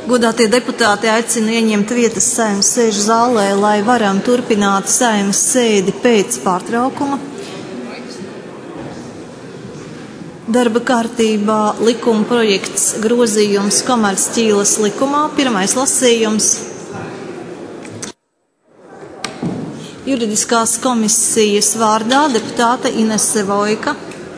Godātie deputāti, aicinu ieņemt vietas Saeimas sēžu zālē, lai varam turpināt Saeimas sēdi pēc pārtraukuma. Darba kārtībā likuma projekts grozījums komercšķīles likumā, pirmais lasījums. Juridiskās komisijas vārdā deputāte Inese Vojka.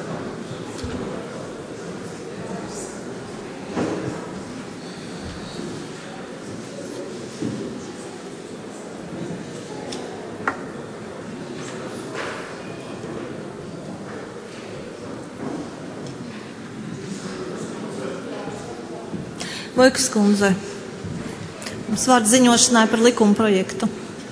Vojkas kundze, mums vārds ziņošanai par likuma projektu.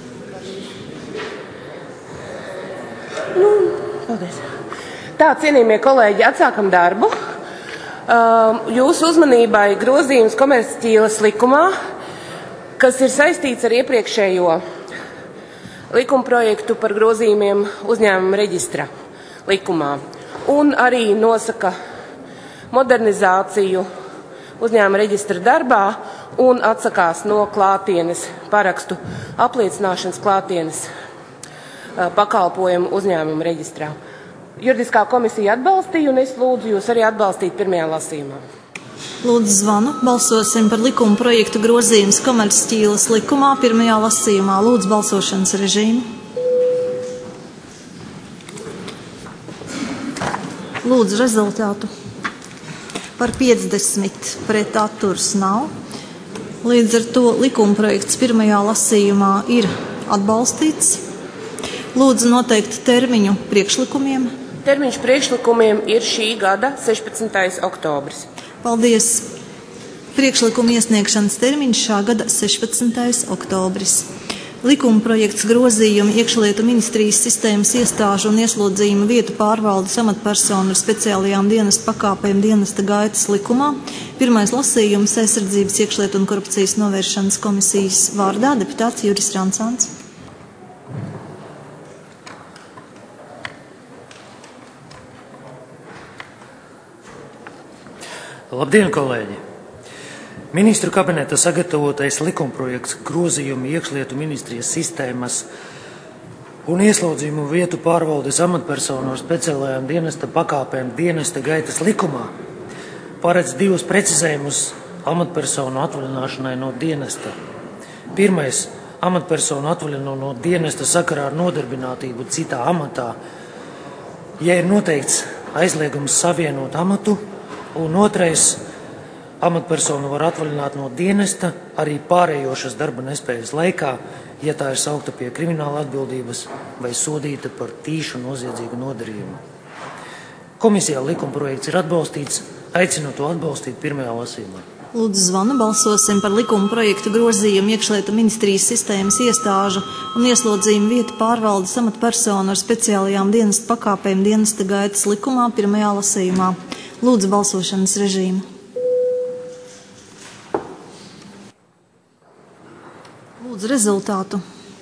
Paldies. Tā, cienījamie kolēģi, atsākam darbu. Jūsu uzmanībai grozījums komercšķīles likumā, kas ir saistīts ar iepriekšējo likuma projektu par grozījumiem uzņēmuma reģistra likumā un arī nosaka modernizāciju uzņēmuma reģistra darbā un atsakās no klātienes parakstu apliecināšanas klātienes pakalpojumu uzņēmuma reģistrā. Juridiskā komisija atbalstīja, un es lūdzu jūs arī atbalstīt pirmajā lasījumā. Lūdzu zvanu. Balsosim par likuma projektu grozījums komercšķīles likumā pirmajā lasījumā. Lūdzu balsošanas režīmu. Lūdzu rezultātu. Par 50 pret atturs nav. Līdz ar to likuma projekts pirmajā lasījumā ir atbalstīts. Lūdzu noteikt termiņu priekšlikumiem. Termiņš priekšlikumiem ir šī gada 16. oktobris. Paldies. Priekšlikuma iesniegšanas termiņš šā gada 16. oktobris. Likuma projekts grozījumi iekšlietu ministrijas sistēmas iestāžu un ieslodzījuma vietu pārvaldes amatpersonu ar speciālajām dienesta pakāpēm dienesta gaitas likumā. Pirmais lasījums aizsardzības iekšlietu un korupcijas novēršanas komisijas vārdā deputāts Juris Rancāns. Labdien, kolēģi! Ministru kabineta sagatavotais likumprojekts grozījumi iekšlietu ministrijas sistēmas un ieslodzījumu vietu pārvaldes amatpersonu ar speciālajām dienesta pakāpēm dienesta gaitas likumā paredz divus precizējumus amatpersonu atvaļināšanai no dienesta. Pirmais – amatpersonu atvaļina no dienesta sakarā ar nodarbinātību citā amatā, ja ir noteikts aizliegums savienot amatu, un otrais – amatpersonu var atvaļināt no dienesta arī pārējošas darba nespējas laikā, ja tā ir saukta pie krimināla atbildības vai sodīta par tīšu noziedzīgu nodarījumu. Komisijā likumprojekts ir atbalstīts, aicinu to atbalstīt pirmajā lasījumā. Lūdzu zvanu. Balsosim par likuma projektu grozījumu iekšlietu ministrijas sistēmas iestāžu un ieslodzījumu vietu pārvaldes amatpersonu ar speciālajām dienesta pakāpēm dienesta gaitas likumā pirmajā lasījumā. Lūdzu balsošanas režīmu. Lūdzu rezultātu.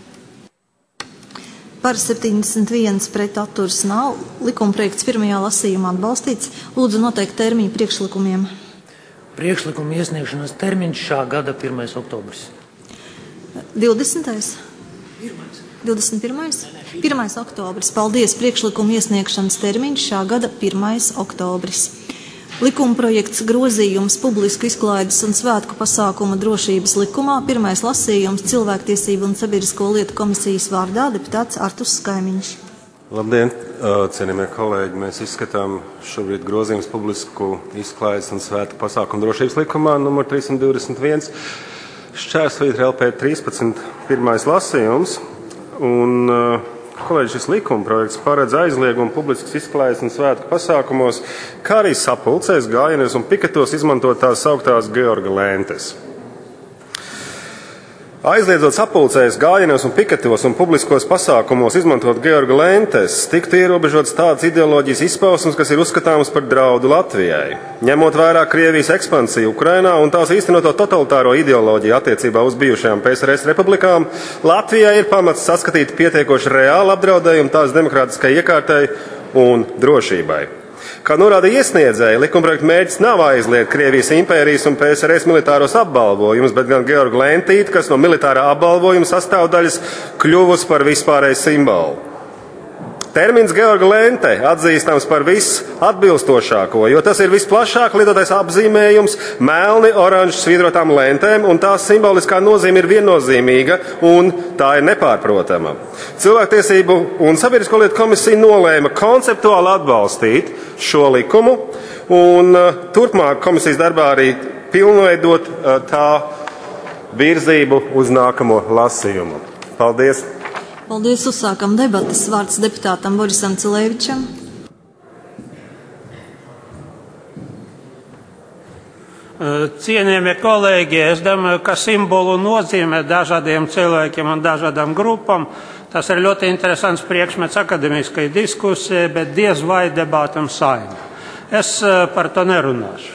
Par 71 pret atturs nav. Likumprojekts pirmajā lasījumā atbalstīts. Lūdzu noteikt termiņu priekšlikumiem. Priekšlikuma iesniegšanas termiņš šā gada 1. oktobris. 20. 21. 1. oktobris. Paldies. Priekšlikuma iesniegšanas termiņš šā gada 1. oktobris. Likumprojekts grozījums publisku izklaides un svētku pasākuma drošības likumā. Pirmais lasījums cilvēktiesību un sabiedrisko lietu komisijas vārdā deputāts Artus Skaimiņš. Labdien, cienījamie kolēģi! Mēs izskatām šobrīd grozījums publisku izklaides un svētku pasākumu drošības likumā numur 321. Šķērsvītra LP 13. pirmais lasījums. Kolēģi, šis likuma projekts paredz aizliegumu publiskas izklaides un svētku pasākumos, kā arī sapulcēs, gājienos un piketos izmantot tās sauktās Georga lentes. Aizliedzot sapulcēs, gājienos un piketos un publiskos pasākumos izmantot Georga lentes, tiktu ierobežotas tādas ideoloģijas izpausmes, kas ir uzskatāmas par draudu Latvijai. Ņemot vērā Krievijas ekspansiju Ukrainā un tās īstenoto totalitāro ideoloģiju attiecībā uz bijušajām PSRS republikām, Latvijai ir pamats saskatīt pietiekoši reāli apdraudējumu tās demokrātiskai iekārtai un drošībai. Kā norāda iesniedzēji, likumprojekta mērķis nav aizliegt Krievijas impērijas un PSRS militāros apbalvojumus, bet gan Georga Lentīte, kas no militārā apbalvojuma sastāvdaļas kļuvusi par vispārēju simbolu. Termins Georga Lente atzīstams par visatbilstošāko, jo tas ir visplašāk lietotais apzīmējums melni oranžu svītrotām lentēm, un tās simboliskā nozīme ir viennozīmīga, un tā ir nepārprotama. Cilvēktiesību un sabiedrisko lietu komisija nolēma konceptuāli atbalstīt šo likumu, un turpmāk komisijas darbā arī pilnveidot tā virzību uz nākamo lasījumu. Paldies! Paldies, uzsākam debatas. Vārds deputātam Borisam Cilēvičam. Cienījamie kolēģi, es domāju, ka simbolu nozīmē dažādiem cilvēkiem un dažādām grupām. Tas ir ļoti interesants priekšmets akademiskai diskusijai, bet diez vai debātam Saeimā. Es par to nerunāšu.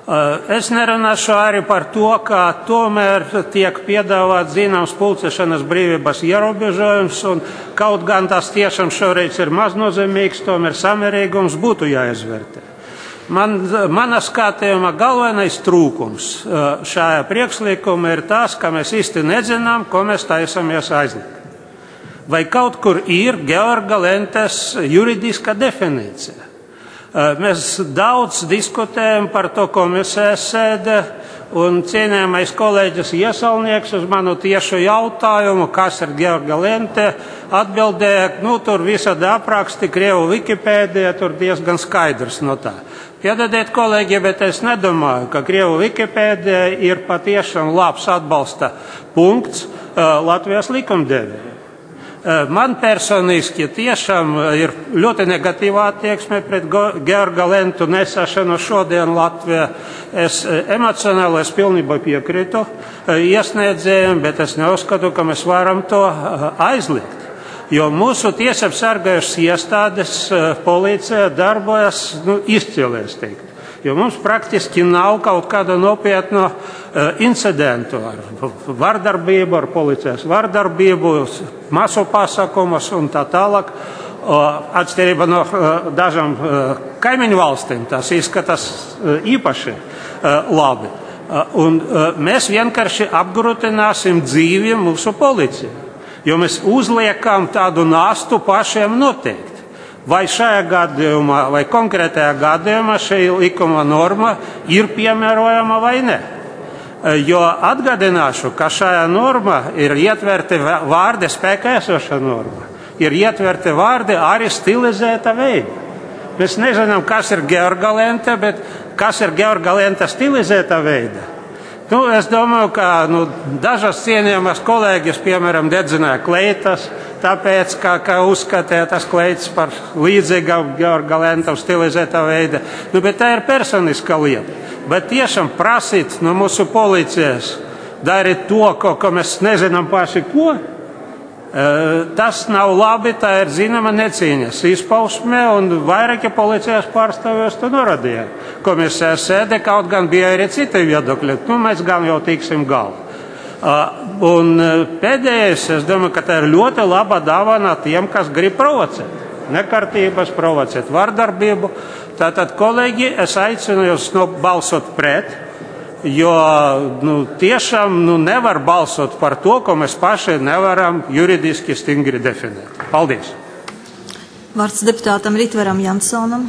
Es nerunāšu arī par to, ka tomēr tiek piedāvāt zināms pulcēšanas brīvības ierobežojums, un kaut gan tas tiešām šoreiz ir maznozīmīgs, tomēr samērīgums būtu jāizvērtē. Mana skatījuma galvenais trūkums šajā priekšlikumā ir tas, ka mēs īsti nezinām, ko mēs taisamies aizliegt. Vai kaut kur ir Georga Lentes juridiska definīcija? Mēs daudz diskutējam par to komisijas sēdē, un cienījamais kolēģis Iesaulnieks uz manu tiešu jautājumu, kas ir Georga Lente, atbildēja, tur visādi apraksti, Krievu Wikipēdija, tur diezgan skaidrs no tā. Piedodiet, kolēģi, bet es nedomāju, ka Krievu Wikipēdija ir patiešām labs atbalsta punkts Latvijas likumdevējai. Man personiski tiešām ir ļoti negatīvā attieksme pret Georga Lentu nesāšanu šodien Latvijā. Es emocionāli pilnībā piekrītu iesniedzējiem, bet es neuzskatu, ka mēs varam to aizliegt. Jo mūsu tiesību sargājušas iestādes policija darbojas izcili, es teiktu. Jo mums praktiski nav kaut kāda nopietna incidentu ar vardarbību, ar policijas vardarbību, masu pasākumus un tā tālāk. Atšķirībā no dažām kaimiņu valstīm tas izskatās īpaši labi. Un mēs vienkārši apgrūtināsim dzīvi mūsu policijai, jo mēs uzliekam tādu nastu pašiem noteikti. Vai šajā gadījumā, vai konkrētajā gadījumā šī likuma norma ir piemērojama vai ne. Jo atgādināšu, ka šajā normā ir ietverti vārdi spēkā esoša norma. Ir ietverti vārdi arī stilizēta veida. Mēs nezinām, kas ir Georga Lente, bet kas ir Georga Lente stilizēta veida. Es domāju, ka dažas cienījamas kolēģis, piemēram, dedzināja kleitas, tāpēc, ka uzskatīja tas kleitas par līdzīgu Georga Lentam stilizētā veida. Bet tā ir personiska lieta. Bet tiešām prasīt no mūsu policijas darīt to, ko mēs nezinām paši ko, tas nav labi, tā ir zināma necieņas izpausme, un vairāki policijas pārstāvjos to norādīja. Komisijas sēde, kaut gan bija arī citi viedokļi, mēs gan jau tiksim galā. Un pēdējais, es domāju, ka tā ir ļoti laba dāvana tiem, kas grib provocēt. Nekārtības, provocēt vardarbību. Tātad, kolēģi, es aicinu jūs balsot pret, jo tiešām nevar balsot par to, ko mēs paši nevaram juridiski stingri definēt. Paldies! Vārds deputātam Ritvaram Jansonam.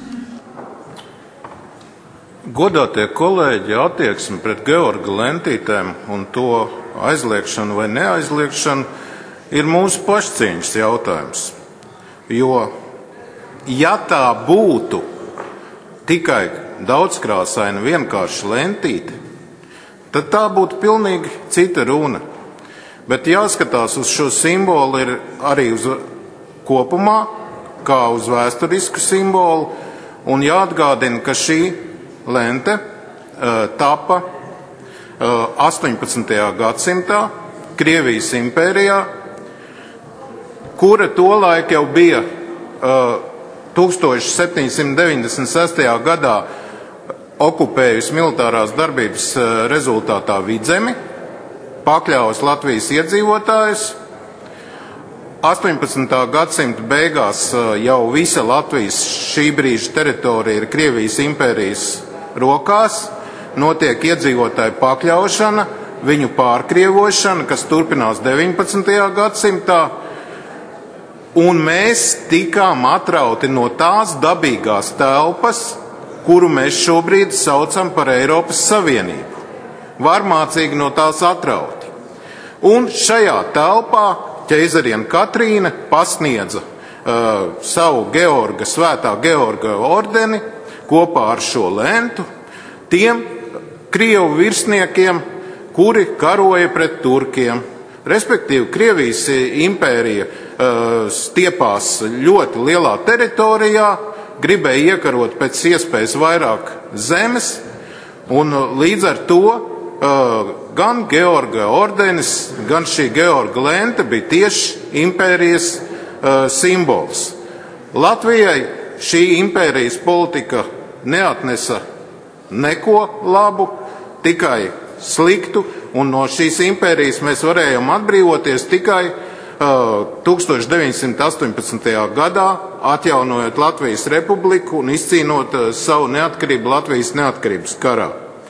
Godātie kolēģi, attieksme pret Georga Lentītēm un to aizliekšanu vai neaizliekšanu ir mūsu pašcieņas jautājums. Jo, ja tā būtu tikai daudzkrāsaina vienkārši lentīte, tad tā būtu pilnīgi cita runa. Bet jāskatās uz šo simbolu ir arī uz kopumā, kā uz vēsturisku simbolu, un jāatgādina, ka šī lente tapa 18. gadsimtā Krievijas impērijā, kura tolaik jau bija 1796. gadā okupējusi militārās darbības rezultātā Vidzemi, pakļāvusi Latvijas iedzīvotājus, 18. gadsimta beigās jau visa Latvijas šī brīža teritorija ir Krievijas impērijas rokās, notiek iedzīvotāju pakļaušana, viņu pārkrievošana, kas turpinās 19. gadsimtā, un mēs tikām atrauti no tās dabīgās telpas, kuru mēs šobrīd saucam par Eiropas Savienību. Varmācīgi no tās atrauti. Un šajā telpā ķeizariene Katrīne pasniedza savu Svētā Georga ordeni kopā ar šo lentu tiem Krievu virsniekiem, kuri karoja pret turkiem. Respektīvi, Krievijas impērija stiepās ļoti lielā teritorijā, gribēja iekarot pēc iespējas vairāk zemes, un līdz ar to gan Georga ordenis, gan šī Georga lente bija tieši impērijas simbols. Latvijai šī impērijas politika neatnesa neko labu, tikai sliktu, un no šīs impērijas mēs varējām atbrīvoties tikai 1918. gadā, atjaunojot Latvijas republiku un izcīnot savu neatkarību Latvijas neatkarības karā.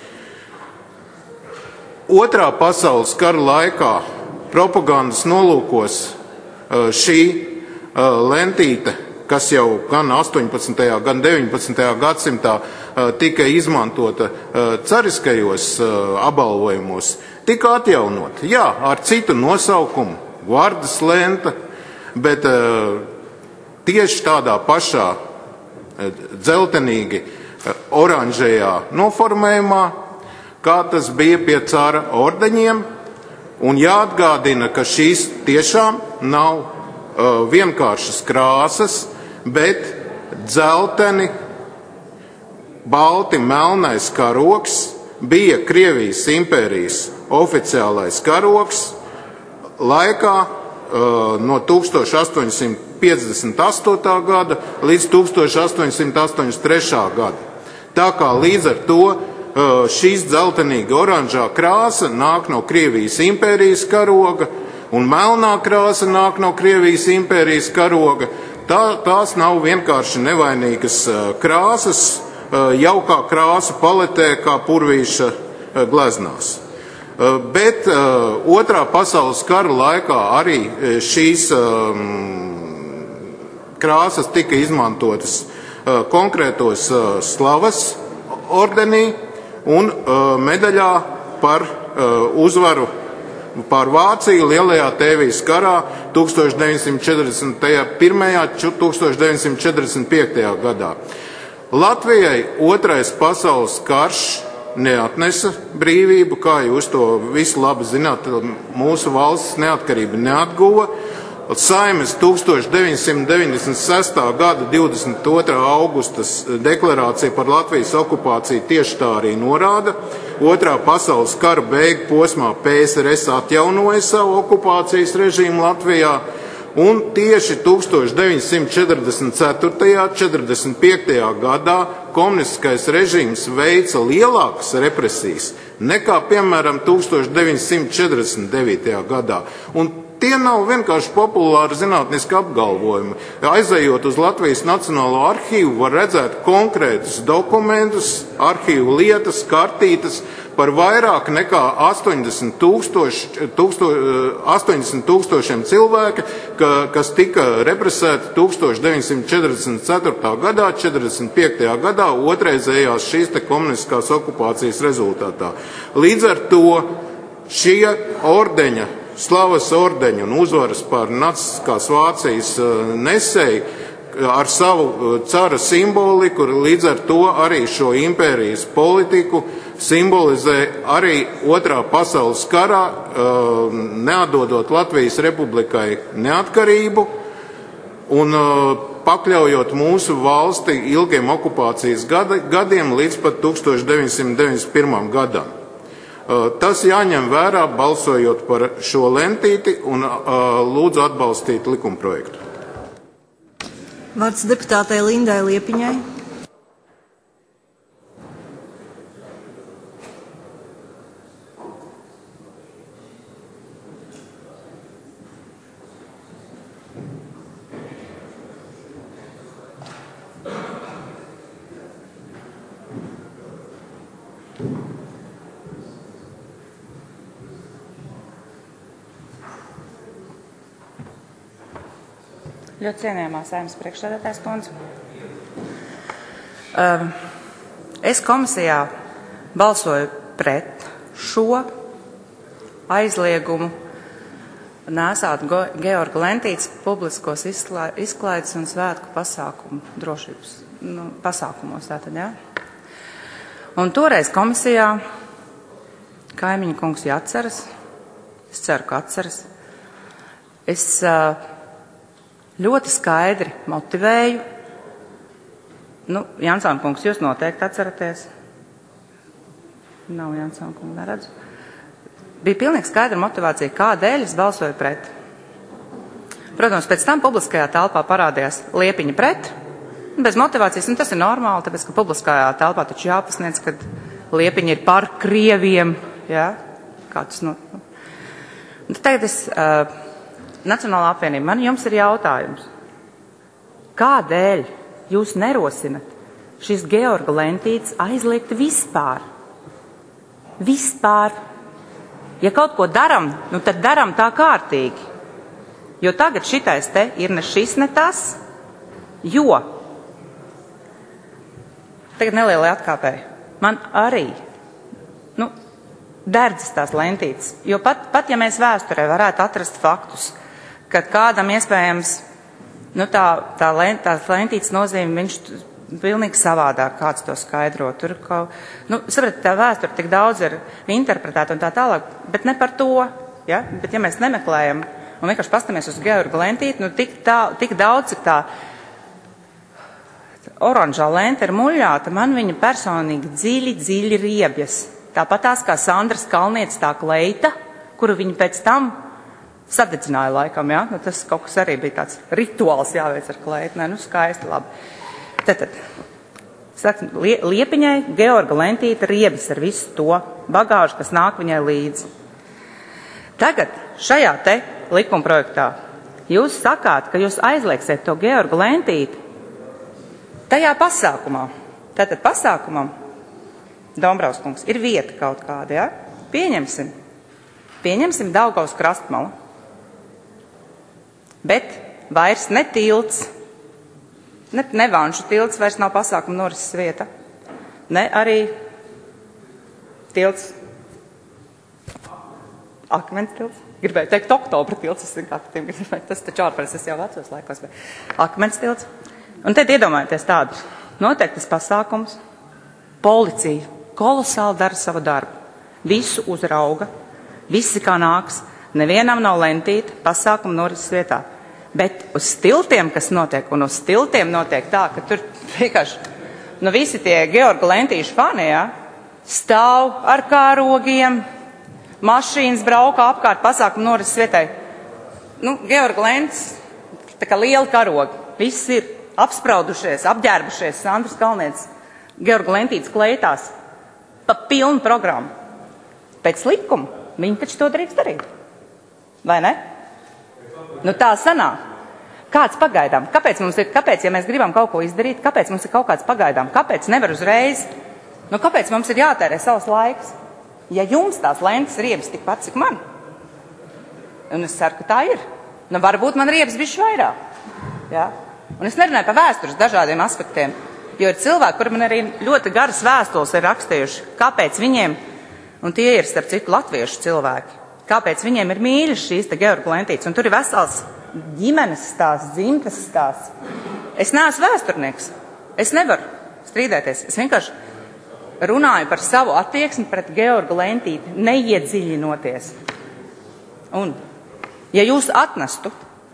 Otrā pasaules kara laikā propagandas nolūkos šī lentīte, kas jau gan 18. gan 19. gadsimtā tika izmantota cariskajos apbalvojumos, tika atjaunota. Jā, ar citu nosaukumu, Gvardas lenta, bet tieši tādā pašā dzeltenīgi oranžajā noformējumā, kā tas bija pie cara ordeņiem, un jāatgādina, ka šīs tiešām nav vienkāršas krāsas, bet dzelteni, balti melnais karogs bija Krievijas impērijas oficiālais karogs laikā no 1858. gada līdz 1883. gada. Tā kā līdz ar to šīs dzeltenīga oranžā krāsa nāk no Krievijas impērijas karoga, un melnā krāsa nāk no Krievijas impērijas karoga, tās nav vienkārši nevainīgas krāsas, jaukā krāsu paletē, kā purvīša gleznās. Bet Otrā pasaules kara laikā arī šīs krāsas tika izmantotas konkrētos slavas ordenī un medaļā par uzvaru pār Vāciju Lielajā Tēvijas karā 1941. un 1945. gadā. Latvijai Otrais pasaules karš neatnesa brīvību, kā jūs to visu labi zināt, mūsu valsts neatkarība neatguva. Saeimas 1996. gada 22. augustas deklarācija par Latvijas okupāciju tieši tā arī norāda. Otrā pasaules kara beigu posmā PSRS atjaunoja savu okupācijas režīmu Latvijā, un tieši 1944. un 45. gadā komunistiskais režīms veica lielākas represijas nekā, piemēram, 1949. gadā. Un tie nav vienkārši populāri zinātniski apgalvojumi. Aizejot uz Latvijas Nacionālo arhīvu, var redzēt konkrētus dokumentus, arhīvu lietas, kartītes par vairāk nekā 80 tūkstošiem cilvēku, kas tika represēti 1944. gadā, 45. gadā, otrreizējās šīs te komunistiskās okupācijas rezultātā. Līdz ar to šie ordeņa, slavas ordeņi un uzvaras pār nacistiskās Vācijas nesēji ar savu cara simboliku, līdz ar to arī šo impērijas politiku simbolizē arī Otrā pasaules karā, neatdodot Latvijas republikai neatkarību un pakļaujot mūsu valsti ilgiem okupācijas gadiem līdz pat 1991. gadam. Tas jāņem vērā, balsojot par šo lentīti, un lūdzu atbalstīt likumprojektu. Vārds deputātei Lindai Liepiņai. Ļoti cienījamā Saeimas priekšsēdētājas kundze. Es komisijā balsoju pret šo aizliegumu nēsāt Georga Lentītes publiskos izklaides un svētku pasākumu drošības pasākumos. Tātad, ja? Un toreiz komisijā Kaimiņa kungs jāatceras, es ceru, ka atceras, es ļoti skaidri motivēju, Jansona kungs, jūs noteikti atceraties, nav Jansona kunga, neredzu, bija pilnīgi skaidra motivācija, kādēļ es balsoju pret. Protams, pēc tam publiskajā telpā parādījās Liepiņa pret, bez motivācijas, un tas ir normāli, tāpēc, ka publiskajā telpā taču jāpasniedz, kad Liepiņa ir par krieviem, jā, kā tas Tagad es, Nacionālā apvienība, man jums ir jautājums. Kādēļ jūs nerosinat šis Georga Lentītes aizliegt vispār? Vispār. Ja kaut ko daram, tad daram tā kārtīgi. Jo tagad šitais te ir ne šis, ne tas, jo tagad nelielai atkāpēji. Man arī, derdzas tās lentītes, jo pat ja mēs vēsturē varētu atrast faktus, kad kādam iespējams, tās lentītes nozīme, viņš pilnīgi savādāk kāds to skaidro. Tur sapratu, tā vēsture tik daudz ir interpretēta un tā tālāk, bet ne par to, ja? Bet ja mēs nemeklējam un vienkārši pastamies uz Georga Lentīti, tik daudz, cik tā oranžā lente ir muļāta, man viņa personīgi dziļi riebjas. Tāpat tās kā Sandras Kalnietes tā kleita, kuru viņa pēc tam sadedzināja laikam, ja? Tas kaut kas arī bija tāds rituāls jāveic ar kleitu. Skaisti, labi. Tad, Liepiņai Georga Lentīte riebjas ar visu to bagāžu, kas nāk viņai līdzi. Tagad šajā te likumprojektā jūs sakāt, ka jūs aizliegsiet to Georga Lentīti tajā pasākumā. Tātad pasākumam, Dombrovs kungs, ir vieta kaut kāda, ja? Pieņemsim Daugavas krastmalu. Bet vairs ne tilts, ne Vanšu tilts vairs nav pasākuma norises vieta, ne arī tilts, Akmens tilts, gribēju teikt Oktobra tilts, tas taču ārpēc, es jau vecos laikos, Akmens tilts. Un tad iedomājieties tādu noteiktas pasākums, policija kolosāli dara savu darbu, visu uzrauga, visi kā nāks, nevienam nav lentīta pasākuma norises vietā. Bet uz stiltiem, kas notiek, un uz stiltiem notiek tā, ka tur vienkārši visi tie Georga Lentīšu fani, ja, stāv ar kārogiem, mašīnas brauka apkārt pasākuma norises vietai. Georga Lentis, tā kā liela karoga, viss ir apspraudušies, apģērbušies Sandras Kalnietes Georga Lentītes kleitās pa pilnu programmu. Pēc likuma viņi taču to drīkst darīt. Vai ne? Tā sanāk. Kāds pagaidām? Kāpēc, ja mēs gribam kaut ko izdarīt, kāpēc mums ir kaut kāds pagaidām? Kāpēc nevar uzreiz? Kāpēc mums ir jātērē savs laiks? Ja jums tās lentes riebas tikpat, cik man? Un es ceru, ka tā ir. Varbūt man riebas bišķi vairāk. Ja? Un es nerunāju par vēstures dažādiem aspektiem, jo ir cilvēki, kuri man arī ļoti garas vēstules ir rakstījuši, kāpēc viņiem, un tie ir starp citu latviešu cilvēki, kāpēc viņiem ir mīļas šīs te Georga Lentītes, un tur ir vesels ģimenes stāsts, dzimtas stāsts. Es neesmu vēsturnieks, es nevaru strīdēties, es vienkārši runāju par savu attieksmi pret Georga Lentīti, neiedziļinoties. Un, ja jūs atnestu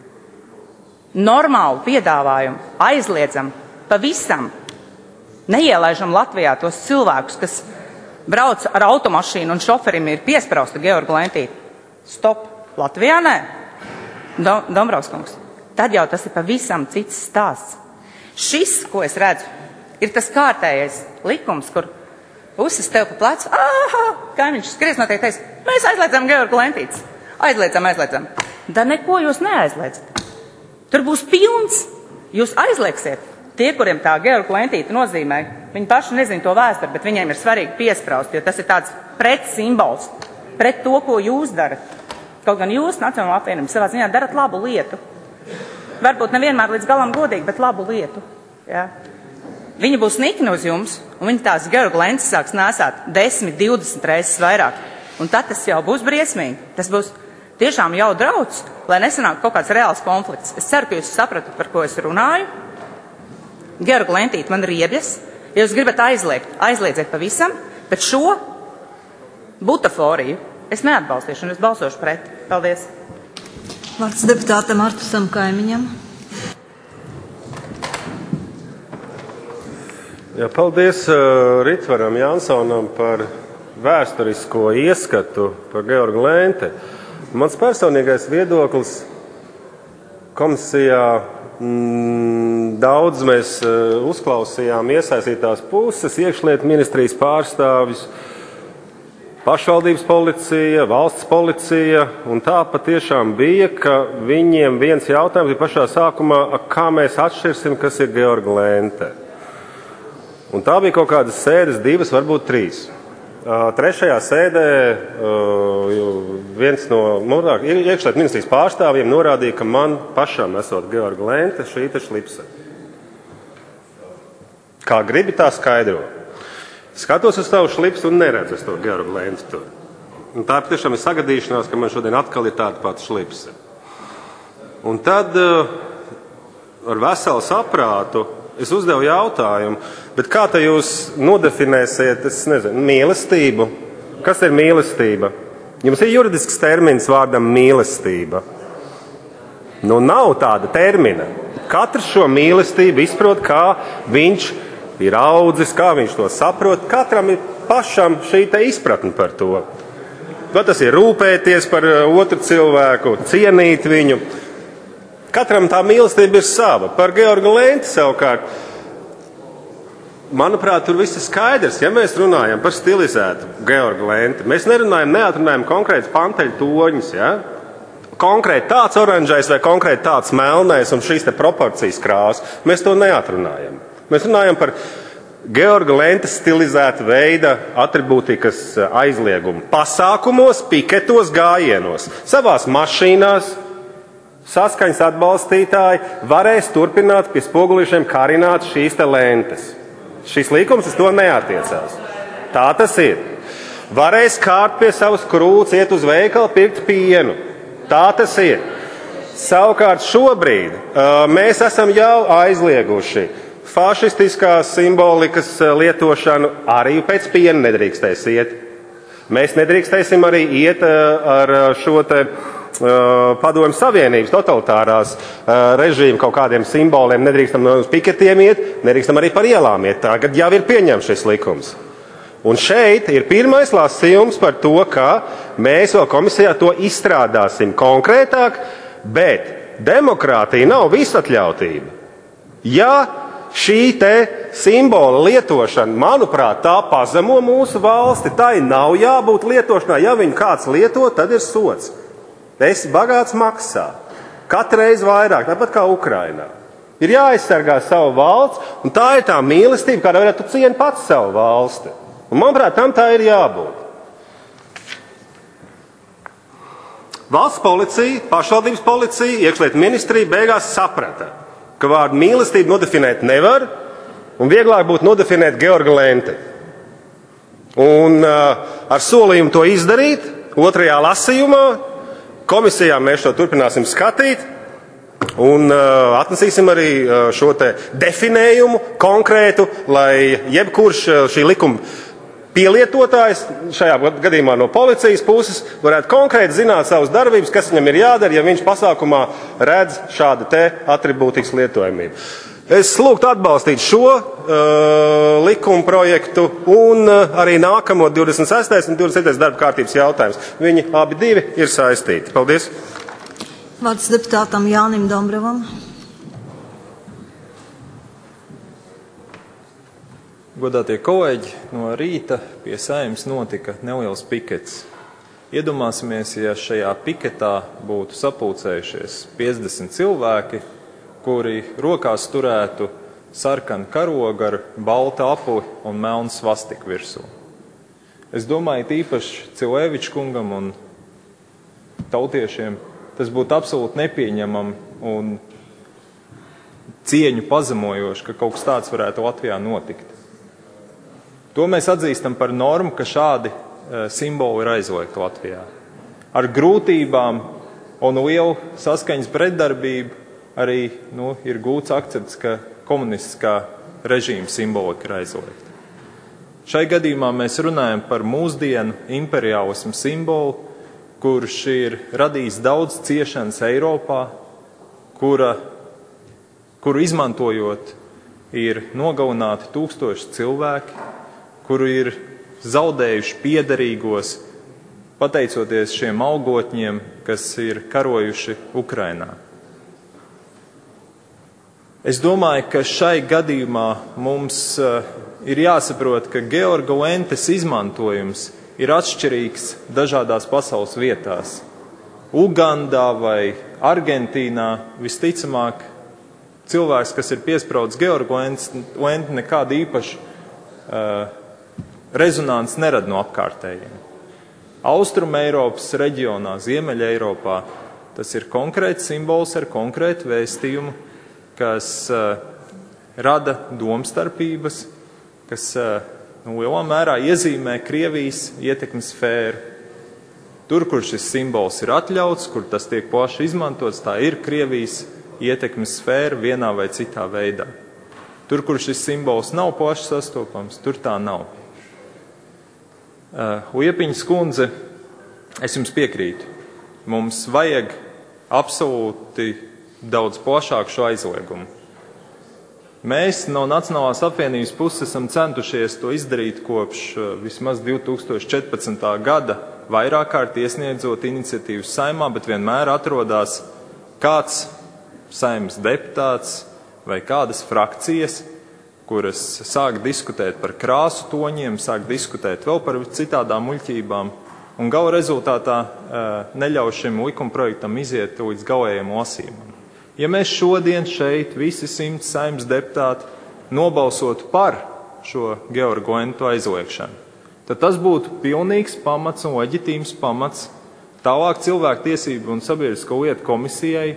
normālu piedāvājumu, aizliedzam pavisam, neielaižam Latvijā tos cilvēkus, kas brauc ar automašīnu un šoferim ir piesprausta Georga Lentīte. Stop. Latvijā nē. Dombrovs kungs. Tad jau tas ir pavisam cits stāsts. Šis, ko es redzu, ir tas kārtējais likums, kur puses tev pa plecu, kaimiņš skries noteikti teiks, mēs aizliedzam Georga Lentītes. Aizliedzam. Da neko jūs neaizliedzat. Tur būs pilns. Jūs aizliegsiet. Tie, kuriem tā Georga Lentīte nozīmē, viņi paši nezina to vēsturi, bet viņiem ir svarīgi piespraust, jo tas ir tāds pret simbols, pret to, ko jūs darat. Kaut gan jūs, Nacionālā apvienība, savā ziņā darat labu lietu. varbūt nevienmēr līdz galam godīgi, bet labu lietu. Ja? Viņi būs nikni uz jums, un viņi tās Georga Lences sāks nēsāt 10, 20 reizes vairāk. Un tad tas jau būs briesmīgi. Tas būs tiešām jau drauds, lai nesanāk kaut kāds reāls konflikts. Es ceru, ka jūs sapratat, par ko es runāju. Georga Lentīte man riebjas. Ja jūs gribat aizliedziet pavisam, bet šo butaforiju es neatbalstīšu un es balsošu pret. Paldies. Vārds deputātam Artusam Kaimiņam. Jā, paldies Ritvaram Jansonam par vēsturisko ieskatu par Georgu Lenti. Mans personīgais viedoklis komisijā daudz mēs uzklausījām iesaistītās puses, iekšlietu ministrijas pārstāvis, pašvaldības policija, valsts policija, un tā patiešām bija, ka viņiem viens jautājums bija pašā sākumā, kā mēs atšķirsim, kas ir Georga Lente. Un tā bija kaut kādas sēdes, 2, varbūt 3. Trešajā sēdē viens no iekšlietu ministrijas pārstāvjiem norādīja, ka man pašam esot Georga Lente šī te šlipse. Kā gribi tā skaidro. Skatos uz tavu šlipsu un neredzu to Georga Lenti tur. Un tā patiešām ir sagadīšanās, ka man šodien atkal ir tāda pati šlipse. Un tad ar veselu saprātu es uzdevu jautājumu, bet kā te jūs nodefinēsiet, es nezinu, mīlestību? Kas ir mīlestība? Jums ir juridisks termins vārdam mīlestība. Nu, nav tāda termina. Katrs šo mīlestību izprot, kā viņš ir audzis, kā viņš to saprot. Katram ir pašam šī te izpratne par to. Vai tas ir rūpēties par otru cilvēku, cienīt viņu? Katram tā mīlestība ir sava. Par Georgu Lenti savukārt, manuprāt, tur viss ir skaidrs. Ja mēs runājam par stilizētu Georgu Lenti, mēs neatrunājam konkrētas panteļu toņus, ja? Konkrēti tāds oranžais vai konkrēti tāds melnais un šīs te proporcijas krāsas. Mēs to neatrunājam. Mēs runājam par Georga Lentes stilizēta veida atribūtikas aizliegumu pasākumos, piketos, gājienos, savās mašīnās. Saskaņas atbalstītāji varēs turpināt pie spogulīšiem karināt šīs te lentes. Šis līkums uz to neatiecās. Tā tas ir. Varēs kārt pie savas krūts, iet uz veikalu, pirkt pienu. Tā tas ir. Savukārt šobrīd mēs esam jau aizlieguši fašistiskās simbolikas lietošanu, arī pēc piena nedrīkstēs iet. Mēs nedrīkstēsim arī iet ar šo te Padomju Savienības totalitārās režīma kaut kādiem simboliem, nedrīkstam uz piketiem iet, nedrīkstam arī par ielām iet. Tagad jau ir pieņemts šis likums. Un šeit ir pirmais lasījums par to, ka mēs vēl komisijā to izstrādāsim konkrētāk, bet demokrātija nav visatļautība. Ja šī te simbola lietošana, manuprāt, tā pazemo mūsu valsti, tai nav jābūt lietošanā. Ja viņu kāds lieto, tad ir sods. Esi bagāts, maksā. Katru reizi vairāk, tāpat kā Ukrainā. Ir jāaizsargā savu valsts, un tā ir tā mīlestība, kādā veidā tu cieni pats savu valsti. Un, manuprāt, tam tā ir jābūt. Valsts policija, pašvaldības policija, iekšlietu ministrija beigās saprata, ka vārdu mīlestību nodefinēt nevar, un vieglāk būtu nodefinēt Georga Lenti. Un ar solījumu to izdarīt, 2. lasījumā, komisijā mēs to turpināsim skatīt un atnesīsim arī šo te definējumu konkrētu, lai jebkurš šī likuma pielietotājs, šajā gadījumā no policijas puses, varētu konkrēti zināt savas darbības, kas viņam ir jādara, ja viņš pasākumā redz šādu te atribūtikas lietojamību. Es lūgtu atbalstīt šo likuma projektu un arī nākamo 26. un 27. darba kārtības jautājums. Viņi abi divi ir saistīti. Paldies. Vārds deputātam Jānim Dombrovam. Godātie kolēģi, no rīta pie Saeimas notika neliels pikets. Iedomāsimies, ja šajā piketā būtu sapulcējušies 50 cilvēki, kuri rokās turētu sarkanu karogu ar baltu apli un melnu svastiku virsū. Es domāju, īpaši Cileviča kungam un tautiešiem tas būtu absolūti nepieņemami un cieņu pazemojoši, ka kaut kas tāds varētu Latvijā notikt. To mēs atzīstam par normu, ka šādi simboli ir aizliegti Latvijā. Ar grūtībām un lielu saskaņas pretdarbību arī ir gūts akcepts, ka komunistiskā režīma simbolika ir aizliegta. Šai gadījumā mēs runājam par mūsdienu imperiālismu simbolu, kurš ir radījis daudz ciešanas Eiropā, kuru izmantojot ir nogalināti tūkstoši cilvēki, kuru ir zaudējuši piederīgos, pateicoties šiem algotņiem, kas ir karojuši Ukrainā. Es domāju, ka šai gadījumā mums ir jāsaprot, ka Georga Lentes izmantojums ir atšķirīgs dažādās pasaules vietās. Ugandā vai Argentīnā visticamāk cilvēks, kas ir piespraudzis Georgu Lentu, nekādu īpašu rezonanci nerada no apkārtējiem. Austrum Eiropas reģionā, Ziemeļa Eiropā, tas ir konkrēts simbols ar konkrētu vēstījumu, kas rada domstarpības, kas lielā mērā iezīmē Krievijas ietekmes sfēru. Tur, kur šis simbols ir atļauts, kur tas tiek plaši izmantots, tā ir Krievijas ietekmes sfēra vienā vai citā veidā. Tur, kur šis simbols nav plaši sastopams, tur tā nav. Liepiņas kundze, es jums piekrītu. Mums vajag absolūti daudz plašāku šo aizliegumu. Mēs no Nacionālās apvienības puses esam centušies to izdarīt kopš vismaz 2014. gada, vairāk kārt iesniedzot iniciatīvas Saeimā, bet vienmēr atrodās kāds Saeimas deputāts vai kādas frakcijas, kuras sāk diskutēt par krāsu toņiem, sāk diskutēt vēl par citādām muļķībām, un gala rezultātā neļauj šim likumprojektam iziet līdz galējiem lasījumam. Ja mēs šodien šeit visi 100 Saeimas deputāti nobalsotu par šo Georgu Lentu aizliegšanu, tad tas būtu pilnīgs pamats un leģitīms pamats tālāk cilvēktiesību un sabiedrisko lietu komisijai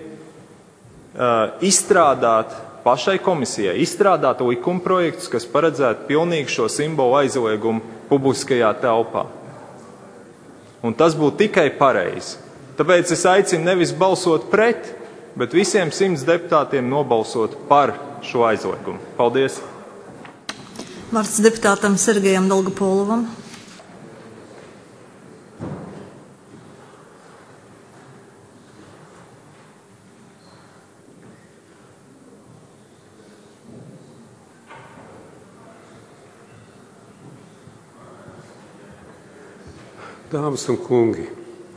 pašai komisijai izstrādāt likumprojektus, kas paredzētu pilnīgi šo simbolu aizliegumu publiskajā telpā. Un tas būtu tikai pareizi. Tāpēc es aicinu nevis balsot pret, bet visiem 100 deputātiem nobalsot par šo aizliegumu. Paldies! Vārds deputātam Sergejam Dolgopolovam. Dāmas un kungi,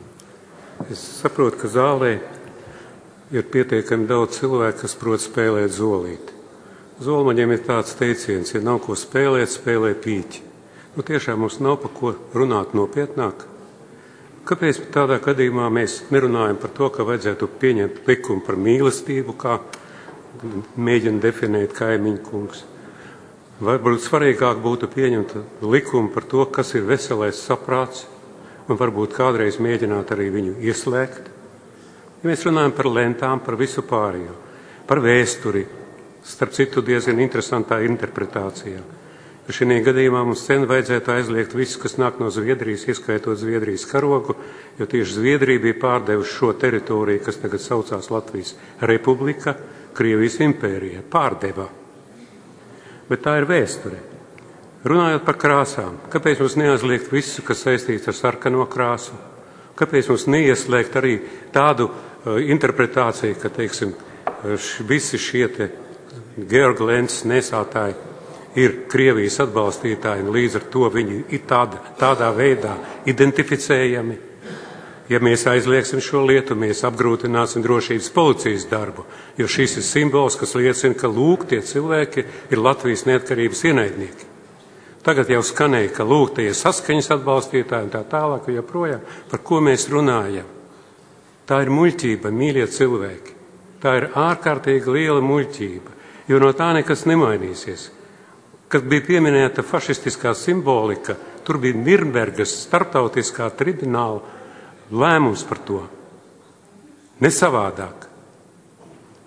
es saprotu, ka zālē ir pietiekami daudz cilvēku, kas prot spēlēt zolīti. Zolmaņiem ir tāds teiciens, ja nav ko spēlēt, spēlē pīķi. Tiešām mums nav par ko runāt nopietnāk. Kāpēc tādā gadījumā mēs nerunājam par to, ka vajadzētu pieņemt likumu par mīlestību, kā mēģina definēt Kaimiņu kungs? Varbūt svarīgāk būtu pieņemt likumu par to, kas ir veselais saprāts, un varbūt kādreiz mēģināt arī viņu ieslēgt. Ja mēs runājam par lentām, par visu pārējo, par vēsturi, starp citu diezgan interesantā interpretācijā. Jo šī gadījumā mums vajadzētu aizliegt visu, kas nāk no Zviedrijas, ieskaitot Zviedrijas karogu, jo tieši Zviedrija bija pārdevusi šo teritoriju, kas tagad saucās Latvijas Republika, Krievijas impērija. Pārdeva. Bet tā ir vēsture. Runājot par krāsām, kāpēc mums neaizliegt visu, kas saistīts ar sarkano krāsu? Kāpēc mums neieslēgt arī tādu interpretāciju, ka, teiksim, visi šie Georga Lentas nesātāji ir Krievijas atbalstītāji, un līdz ar to viņi ir tādā veidā identificējami? Ja mēs aizliegsim šo lietu, mēs apgrūtināsim drošības policijas darbu, jo šis ir simbols, kas liecina, ka lūk, tie cilvēki ir Latvijas neatkarības ienaidnieki. Tagad jau skanēja, ka lūk, tie ir saskaņas atbalstītāji un tā tālāk, joprojām. Par ko mēs runājam? Tā ir muļķība, mīļie cilvēki. Tā ir ārkārtīgi liela muļķība, jo no tā nekas nemainīsies. Kad bija pieminēta fašistiskā simbolika, tur bija Nirnbergas starptautiskā tribunāla lēmums par to. Ne savādāk.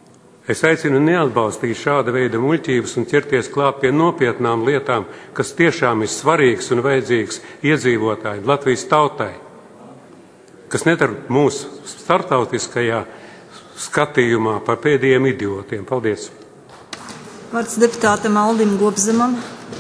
Es aicinu neatbalstīt šāda veida muļķības un ķerties klāt pie nopietnām lietām, kas tiešām ir svarīgas un vajadzīgas iedzīvotāji, Latvijas tautai, kas nedara mūsu startautiskajā skatījumā par pēdējiem idiotiem. Paldies! Vārds deputātam Aldim Gobzemam.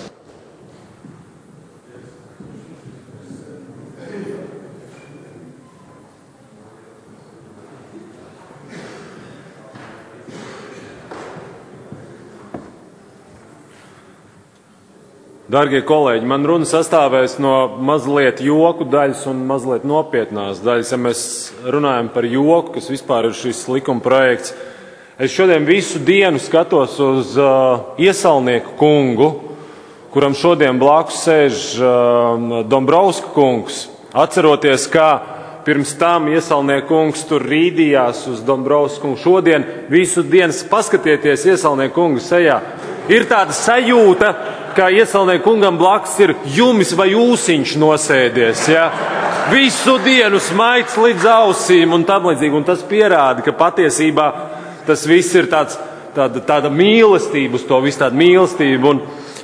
Dargie kolēģi, man runa sastāvēs no mazliet joku daļas un mazliet nopietnās daļas. Ja mēs runājam par joku, kas vispār ir šis likuma projekts, es šodien visu dienu skatos uz Iesalnieku kungu, kuram šodien blakus sēž Dombrovska kungs, atceroties, kā pirms tam Iesalnieku kungs tur rīdījās uz Dombrovska kungu. Šodien visu dienu paskatieties Iesalnieku kungu sejā. Ir tāda sajūta, ka Iesalnieku kungam blakus ir jumis vai ūsiņš nosēdies. Ja? Visu dienu smaids līdz ausīm un tam līdzīgi. Un tas pierāda, ka patiesībā tas viss ir tāda mīlestība uz to, viss tāda mīlestība.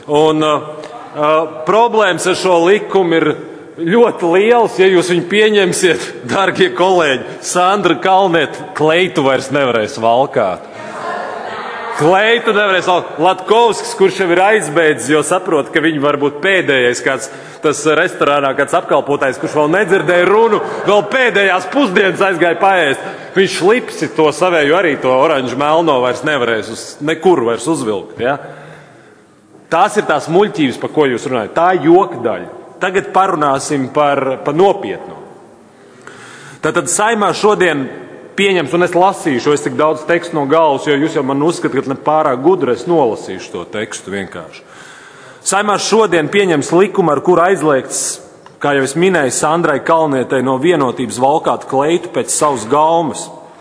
Problēmas ar šo likumu ir ļoti liels, ja jūs viņu pieņemsiet, dārgie kolēģi. Sandra Kalniete kleitu vairs nevarēs valkāt. Kleitu nevarēs valkāt. Latkovskis, kurš jau ir aizbēdzis, jo saprot, ka viņi var būt pēdējais kāds tas restorānā, kāds apkalpotājs, kurš vēl nedzirdēja runu, vēl pēdējās pusdienas aizgāja paēst. Viņš šlipsi to savēju arī to oranžu melno vairs nevarēs nekur vairs uzvilkt. Ja? Tās ir tās muļķības, par ko jūs runājat. Tā ir joka daļa. Tagad parunāsim par nopietnu. Tātad Saeimā šodien pieņems, un es lasīšu, es tik daudz tekstu no galvas, jo jūs jau man uzskatāt, ka ne pārāk gudri, es nolasīšu to tekstu vienkārši. Saeimā šodien pieņems likumu, ar kuru aizliegts, kā jau es minēju, Sandrai Kalnietei no Vienotības valkāt kleitu pēc savas gaumas.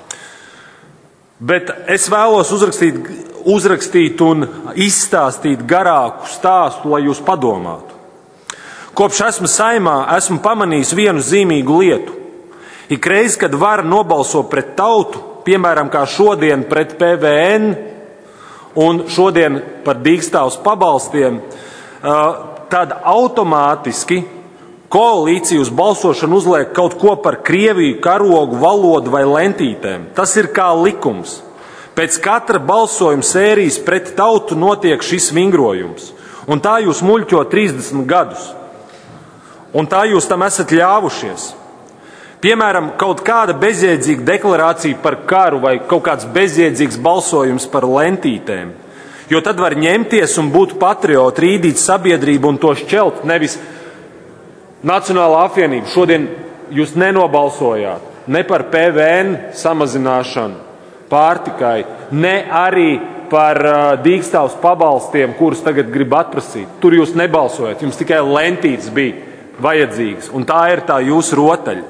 Bet es vēlos uzrakstīt un izstāstīt garāku stāstu, lai jūs padomātu. Kopš esmu Saeimā, esmu pamanījis vienu zīmīgu lietu. Ikreiz, kad vara nobalso pret tautu, piemēram, kā šodien pret PVN un šodien par dīkstāvus pabalstiem, tad automātiski koalīcija uz balsošanu uzliek kaut ko par Krieviju, karogu, valodu vai lentītēm. Tas ir kā likums. Pēc katra balsojuma sērijas pret tautu notiek šis vingrojums. Un tā jūs muļķo 30 gadus. Un tā jūs tam esat ļāvušies. Piemēram, kaut kāda bezjēdzīga deklarācija par karu vai kaut kāds bezjēdzīgs balsojums par lentītēm. Jo tad var ņemties un būt patrioti, rīdīt sabiedrību un to šķelt, nevis Nacionālā apvienība. Šodien jūs nenobalsojāt ne par PVN samazināšanu pārtikai, ne arī par dīkstāvus pabalstiem, kurus tagad grib atprasīt. Tur jūs nebalsojat, jums tikai lentītes bija vajadzīgas, un tā ir tā jūsu rotaļa.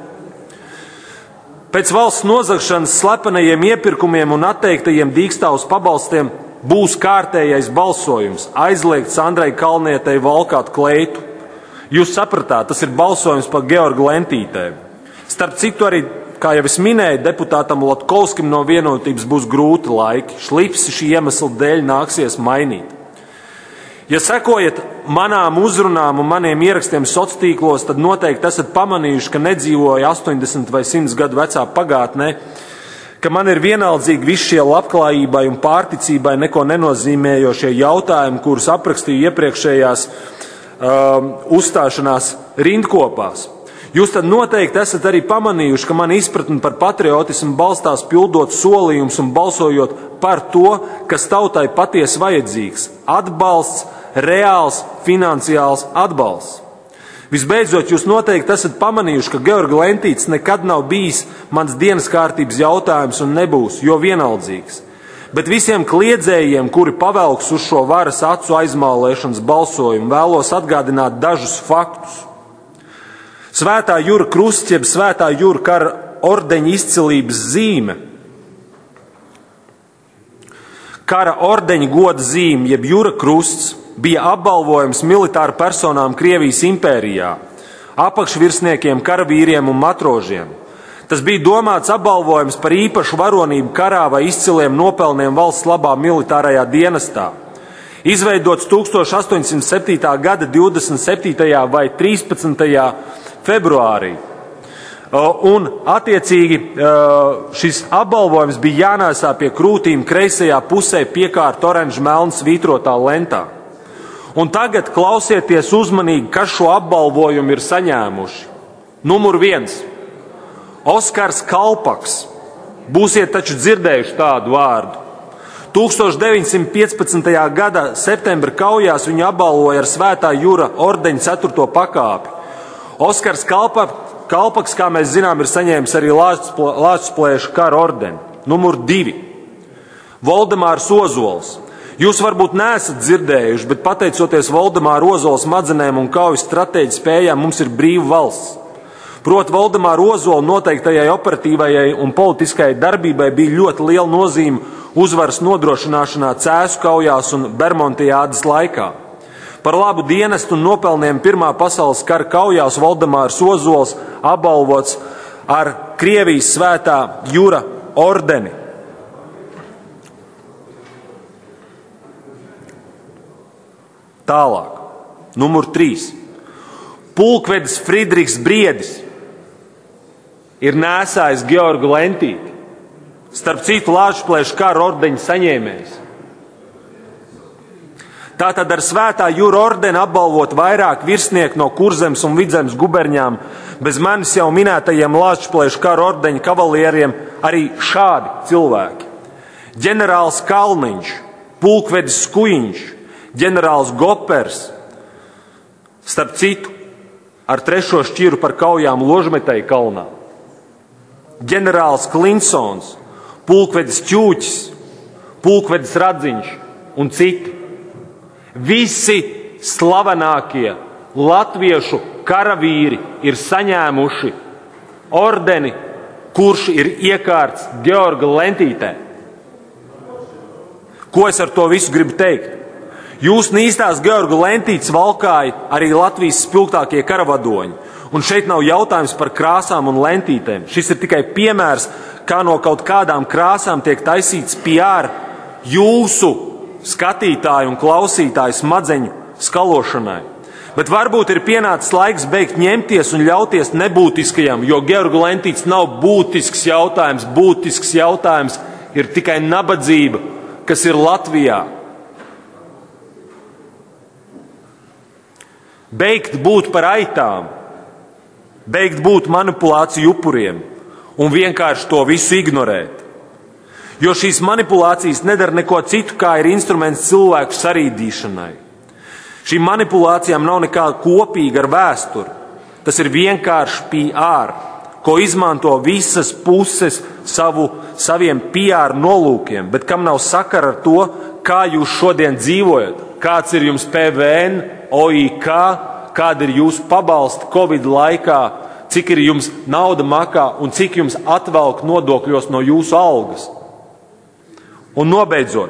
Pēc valsts nozagšanas slepenajiem iepirkumiem un atteiktajiem dīkstāvus pabalstiem būs kārtējais balsojums, aizliegt Sandrai Kalnietei valkāt kleitu. Jūs sapratāt, tas ir balsojums par Georgu lentītēm. Starp citu arī, kā jau es minēju, deputātam Latkovskim no Vienotības būs grūti laiki. Šlipsi šī iemesla dēļ nāksies mainīt. Ja sekojat manām uzrunām un maniem ierakstiem sociālos tīklos, tad noteikti esat pamanījuši, ka nedzīvoju 80 vai 100 gadu vecā pagātnē, ka man ir vienaldzīgi visi šie labklājībai un pārticībai neko nenozīmējošie jautājumi, kurus aprakstīju iepriekšējās uzstāšanās rindkopās. Jūs tad noteikti esat arī pamanījuši, ka man izpratne par patriotismu balstās pildot solījumus un balsojot par to, kas tautai patiesi vajadzīgs – atbalsts, reāls, finansiāls atbalsts. Visbeidzot, jūs noteikti esat pamanījuši, ka Georga lentītes nekad nav bijis mans dienas kārtības jautājums un nebūs, jo vienaldzīgs. Bet visiem kliedzējiem, kuri pavelks uz šo varas acu aizmālēšanas balsojumu, vēlos atgādināt dažus faktus. Svētā Jura krusts, jeb Svētā Jura kara ordeņa izcilības zīme, kara ordeņa goda zīme, jeb Jura krusts, bija apbalvojums militāru personām Krievijas impērijā, apakšvirsniekiem, karavīriem un matrožiem. Tas bija domāts apbalvojums par īpašu varonību karā vai izciliem nopelniem valsts labā militārajā dienestā. Izveidots 1807. gada 27. vai 13. februārī. Un, attiecīgi, šis apbalvojums bija jānēsā pie krūtīm kreisajā pusē piekārt oranžu melnu svītrotā lentā. Un tagad klausieties uzmanīgi, kas šo apbalvojumu ir saņēmuši. Numur 1. Oskars Kalpaks. Būsiet taču dzirdējuši tādu vārdu. 1915. gada septembra kaujās viņu apbalvoja ar Svētā Jura ordeņa 4. pakāpi. Oskars Kalpaks, kā mēs zinām, ir saņēmis arī Lāčplēša kara ordeni. Numur 2. Voldemārs Ozols. Jūs varbūt neesat dzirdējuši, bet pateicoties Voldemāra Ozola smadzenēm un kaujas stratēģi spējām, mums ir brīva valsts. Proti, Voldemāra Ozola noteiktajai operatīvajai un politiskajai darbībai bija ļoti liela nozīme uzvaras nodrošināšanā Cēsu kaujās un Bermontiādas laikā. Par labu dienestu un nopelniem Pirmā pasaules kara kaujās Voldemārs Ozols apbalvots ar Krievijas Svētā Jura ordeni. Tālāk. Numur 3. Pulkvedis Friedrichs Briedis ir nēsājis Georgu lentīti. Starp citu, Lāčplēša kara ordeņa saņēmējs. Tātad ar Svētā Jura ordeni apbalvot vairāk virsnieku no Kurzemes un Vidzemes guberņām, bez manis jau minētajiem Lāčplēša kara ordeņa kavalieriem arī šādi cilvēki. Ģenerālis Kalniņš, pulkvedis Skujiņš, ģenerālis Gopers, starp citu, ar 3. šķiru par kaujām Ložmetei kalnā. Ģenerālis Klinsons, pulkvedis Ķūķis, pulkvedis Radziņš un citi. Visi slavenākie latviešu karavīri ir saņēmuši ordeni, kurš ir iekārts Georga lentītē. Ko es ar to visu gribu teikt? Jūs nīstās Georga lentītes valkāja arī Latvijas spilgtākie karavadoņi. Un šeit nav jautājums par krāsām un lentītēm. Šis ir tikai piemērs, kā no kaut kādām krāsām tiek taisīts PR jūsu skatītāju un klausītāju smadzeņu skalošanai. Bet varbūt ir pienācis laiks beigt ņemties un ļauties nebūtiskajam, jo Georga lentītes nav būtisks jautājums. Būtisks jautājums ir tikai nabadzība, kas ir Latvijā. Beigt būt par aitām, beigt būt manipulāciju upuriem un vienkārši to visu ignorēt. Jo šīs manipulācijas nedara neko citu, kā ir instruments cilvēku sarīdīšanai. Šīm manipulācijām nav nekā kopīga ar vēsturi. Tas ir vienkārši PR, ko izmanto visas puses saviem PR nolūkiem, bet kam nav sakara ar to, kā jūs šodien dzīvojat, kāds ir jums PVN, OIK, kāda ir jūsu pabalsta Covid laikā, cik ir jums nauda makā un cik jums atvelk nodokļos no jūsu algas. Un nobeidzot,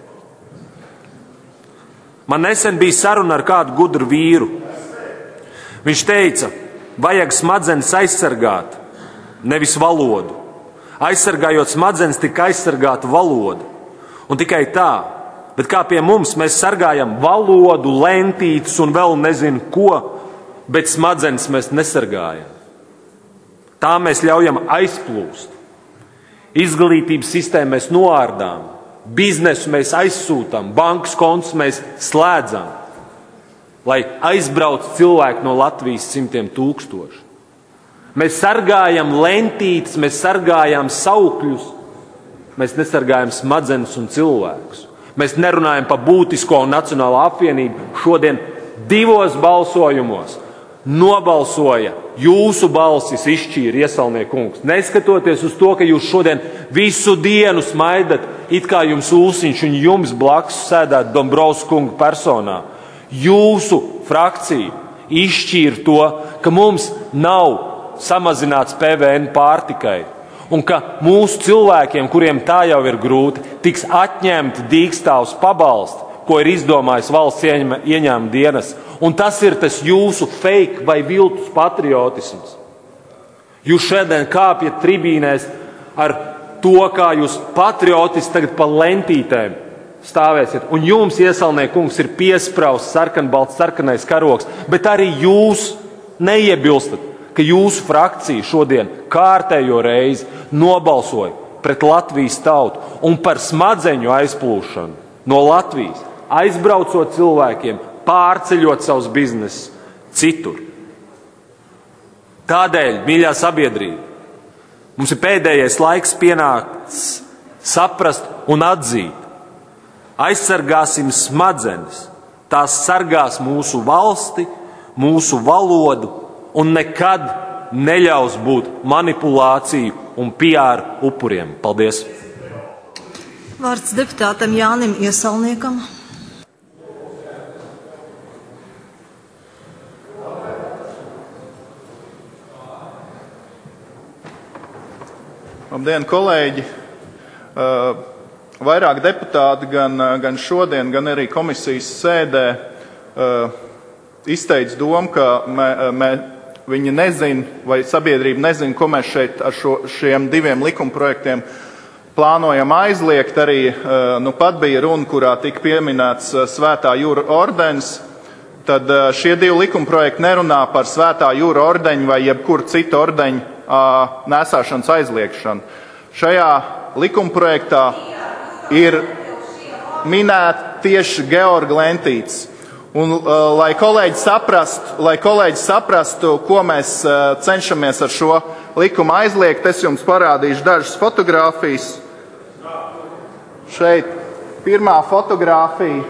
man nesen bija saruna ar kādu gudru vīru. Viņš teica, vajag smadzenes aizsargāt, nevis valodu. Aizsargājot smadzenes, tika aizsargāta valoda. Un tikai tā, bet kā pie mums, mēs sargājam valodu, lentītes un vēl nezinu ko, bet smadzenes mēs nesargājam. Tā mēs ļaujam aizplūst. Izglītības sistēmu mēs noārdām, biznesu mēs aizsūtām, bankas kontus mēs slēdzam, lai aizbrauc cilvēki no Latvijas 100,000. Mēs sargājam lentītes, mēs sargājam saukļus, mēs nesargājam smadzenes un cilvēkus. Mēs nerunājam par būtisko un Nacionālo apvienību. Šodien 2 balsojumos nobalsoja, jūsu balsis izšķīra Iesalnie kungs. Neskatoties uz to, ka jūs šodien visu dienu smaidat, it kā jums Ulsiņš un jums blakus sēdētu Dombrovska kunga personā. Jūsu frakcija izšķīra to, ka mums nav samazināts PVN pārtikai un ka mūsu cilvēkiem, kuriem tā jau ir grūti, tiks atņemti dīkstāvs pabalsti, ko ir izdomājis valsts ieņēmuma dienas. Un tas ir tas jūsu fake vai viltus patriotisms. Jūs šodien kāpjat tribīnēs ar to, kā jūs patriotiski tagad pa lentītēm stāvēsiet. Un jums, Iesalnieka kungs, ir piesprausts sarkanbalts, sarkanais karogs, bet arī jūs neiebilstat, ka jūsu frakcija šodien kārtējo reizi nobalsoja pret Latvijas tautu un par smadzeņu aizplūšanu no Latvijas, aizbraucot cilvēkiem, pārceļot savus biznesus citur. Tādēļ, mīļā sabiedrība, mums ir pēdējais laiks pienācis saprast un atzīt. Aizsargāsim smadzenes, tās sargās mūsu valsti, mūsu valodu un nekad neļaus būt manipulāciju un PR upuriem. Paldies! Vārds deputātam Jānim Iesalniekam. Labdien, kolēģi! Vairāk deputāti gan šodien, gan arī komisijas sēdē izteica domu, ka viņi nezin, vai sabiedrība nezin, ko mēs šeit ar šiem diviem likumprojektiem plānojam aizliegt. Arī pat bija runa, kurā tika pieminēts Svētā jūra ordenis. Tad šie divi likumprojekti nerunā par Svētā jūra ordeņu vai jebkuru citu ordeņu nesāšanas aizliegšanu. Šajā likumprojektā ir minēta tieši Georga lentītes. Un, lai kolēģi saprastu, ko mēs cenšamies ar šo likumu aizliegt, es jums parādīšu dažas fotogrāfijas. Šeit pirmā fotogrāfija.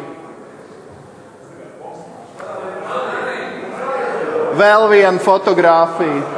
Vēl viena fotogrāfija.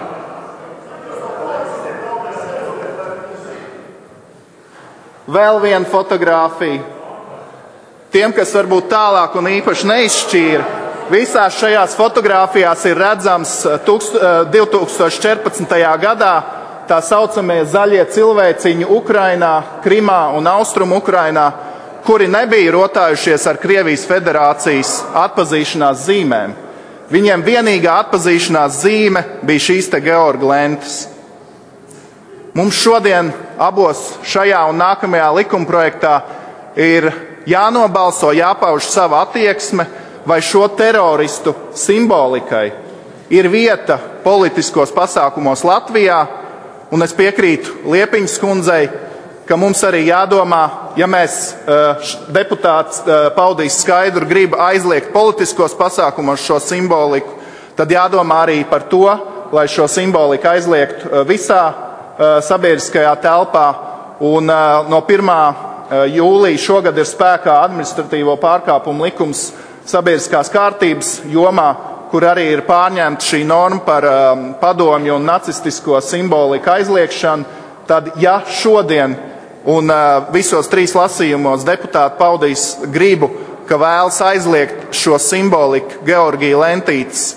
Vēl viena fotogrāfija. Tiem, kas varbūt tālāk un īpaši neizšķīra, visās šajās fotogrāfijās ir redzams 2014. gadā tā saucamie zaļie cilvēciņi Ukrainā, Krimā un Austrumu Ukrainā, kuri nebija rotājušies ar Krievijas federācijas atpazīšanās zīmēm. Viņiem vienīgā atpazīšanās zīme bija šīs te Georga lentes. Mums šodien abos šajā un nākamajā likumprojektā ir jānobalso, jāpauž sava attieksme, vai šo teroristu simbolikai ir vieta politiskos pasākumos Latvijā, un es piekrītu Liepiņas kundzei, ka mums arī jādomā, ja mēs deputāts paudīs skaidru gribu aizliegt politiskos pasākumos šo simboliku, tad jādomā arī par to, lai šo simboliku aizliegtu visā sabiedriskajā telpā, un no 1. jūlija šogad ir spēkā administratīvo pārkāpumu likums sabiedriskās kārtības jomā, kur arī ir pārņemta šī norma par padomju un nacistisko simboliku aizliegšanu. Tad, ja šodien un visos 3 lasījumos deputāti paudīs gribu, ka vēlas aizliegt šo simboliku Georgija lentītes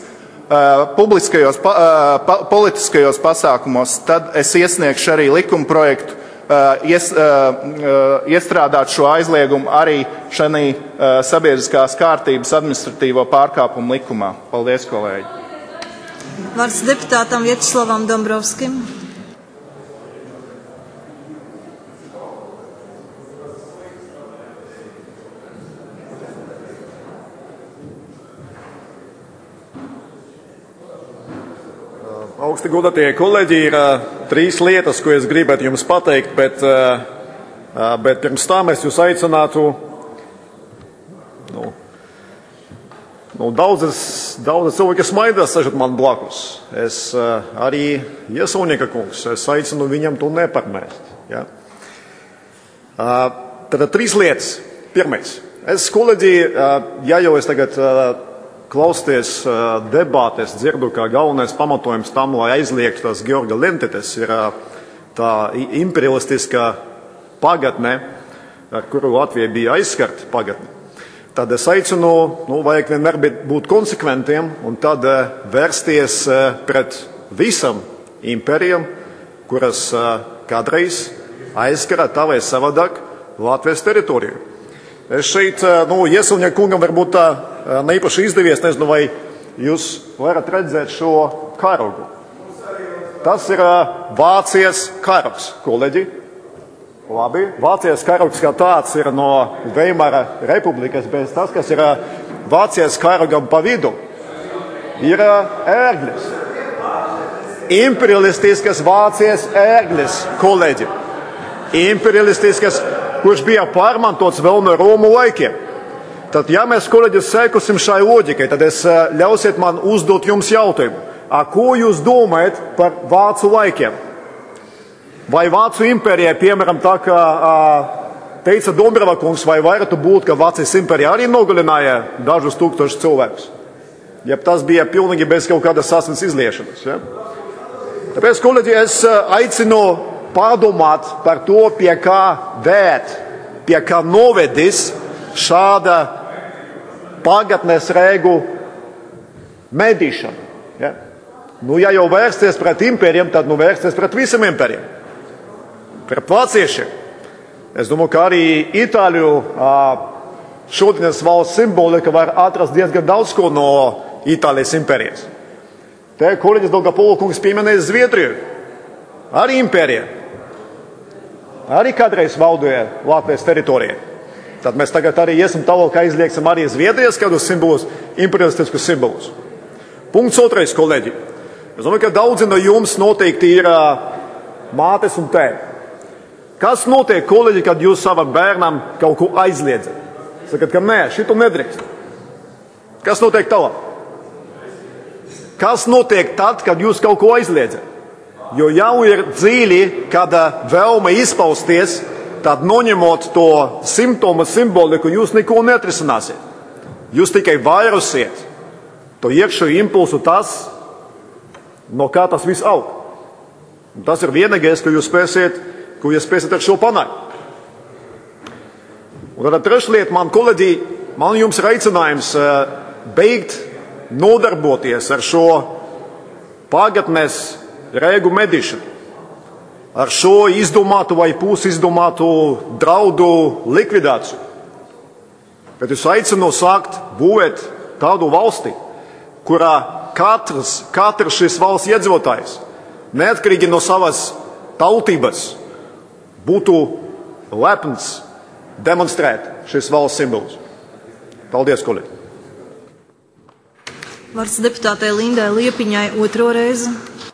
politiskajos pasākumos, tad es iesniegšu arī likumprojektu iestrādāt šo aizliegumu arī šajā sabiedriskās kārtības administratīvo pārkāpumu likumā. Paldies, kolēģi! Vārds deputātam Vjačeslavam Dombrovskim. Augsti godātie kolēģi, ir 3 lietas, ko es gribētu jums pateikt, bet pirms tam es jūs aicinātu, daudzas cilvēki smaidās, sēžat man blakus. Es arī Iesalnieka kungs, es aicinu viņam to neparmēst. Ja? Tad 3 lietas. Pirmais. Es, kolēģi, ja jau es tagad klausties debātes, dzirdu, kā galvenais pamatojums tam, lai aizliegtu tās Georga lentītes, ir tā imperialistiskā pagatne, ar kuru Latvija bija aizskarta pagatne. Tad es aicinu, vajag vienmēr būt konsekventiem un tad vērsties pret visam impērijam, kuras kādreiz aizskara tā vai savādāk Latvijas teritoriju. Es šeit, Iesalnieka kungam varbūt tā neīpaši izdevies, nezinu, vai jūs varat redzēt šo karogu. tas ir Vācijas karoks, kolēģi. Labi, Vācijas karoks kā tāds ir no Veimara republikas, bet tas, kas ir Vācijas karogam pa vidu, ir ērglis. Imperialistiskas Vācijas ērglis, kolēģi. Imperialistiskas, kurš bija pārmantots vēl no Romu laikiem. Tad, ja mēs, kolēģi, sekosim šai loģikai, tad ļausiet man uzdot jums jautājumu. Ko jūs domājat par vācu laikiem? Vai Vācu impērijai, piemēram, tā kā teica Dombrava kungs, vai varētu būt, ka Vācijas impērija arī nogalināja dažus tūkstošus cilvēkus? Ja tas bija pilnīgi bez kaut kādas asins izliešanas. Ja? Tāpēc, kolēģi, es aicinu pārdomāt par to, pie kā vērt, pie kā novedis šāda pagātnes rēgu medīšana. Ja? Nu, ja jau vērsties pret impērijiem, tad vērsties pret visiem impērijiem. Pret vāciešiem. Es domāju, ka arī Itāļu šodienas valsts simbolika var atrast diezgan daudz ko no Itālijas impērijas. Te kolēģis Dolgopolu kungs pieminēja Zviedriju. Arī impērija. Arī kādreiz valdīja Latvijas teritorijā. Tad mēs tagad arī iesim tālāk, ka izlieksim arī Zviedrijas kādus simbolus, imperialistiskus simbolus. Punkts 2, kolēģi. Es domāju, ka daudzi no jums noteikti ir mātes un tēvi. Kas notiek, kolēģi, kad jūs savam bērnam kaut ko aizliedzat? Sakat, ka nē, šito nedrīkst. Kas notiek tālāk? Kas notiek tad, kad jūs kaut ko aizliedzat? Jo jau ir dziļi, kāda vēlme izpausties, tad noņemot to simptomu simboliku, jūs neko netrisināsiet. Jūs tikai vairusiet to iekšējo impulsu tas, no kā tas viss aug. Un tas ir vienīgais, ko jūs spēsiet ar šo panākt. Un tad trešā lieta, man kolēģi, man jums ir aicinājums beigt nodarboties ar šo pagātnes rēgu medīšanu, ar šo izdomātu vai pusizdomātu draudu likvidāciju. Bet es aicinu sākt būvēt tādu valsti, kurā katrs šis valsts iedzīvotājs, neatkarīgi no savas tautības, būtu lepns demonstrēt šis valsts simbolus. Paldies, kolēģi! Vārds deputātei Lindai Liepiņai 2. reizi.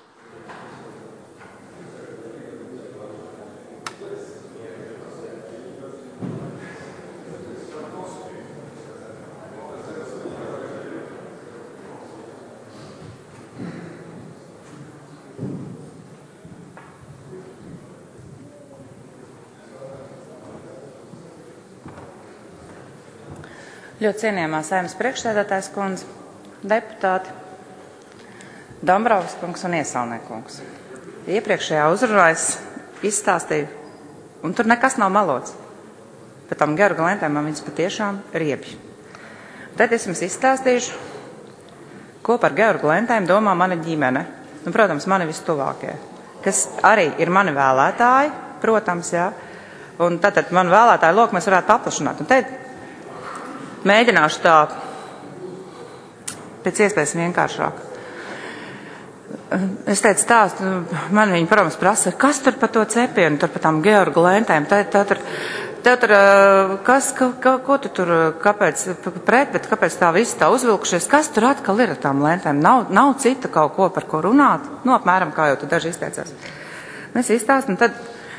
Ļoti cienījamā Saeimas priekšsēdētājs kundze, deputāti, Dombrovas kungs un Iesalnieks kungs. Iepriekšējā uzrunā es izstāstīju, un tur nekas nav malots. Pēc tam Georga lentēm man viņas patiešām riebj. Tad es jums izstāstīšu, ko par Georga lentēm domā mana ģimene. Un, protams, mani vistuvākie, kas arī ir mani vēlētāji, protams, jā. Un tātad manu vēlētāju loku mēs varētu paplašināt. Un te mēģināšu tā pēc iespējas vienkāršāk. Es teicu stāstu, man viņi, protams, prasa, kas tur pa to cepienu, tur pa tām Georga lentēm, ko tu tur, kāpēc pret, bet kāpēc tā viss tā uzvilkušies, kas tur atkal ir ar tām lentēm, nav cita kaut ko, par ko runāt, nu, apmēram, kā jau tu daži izteicās. Mēs izstāstam, tad,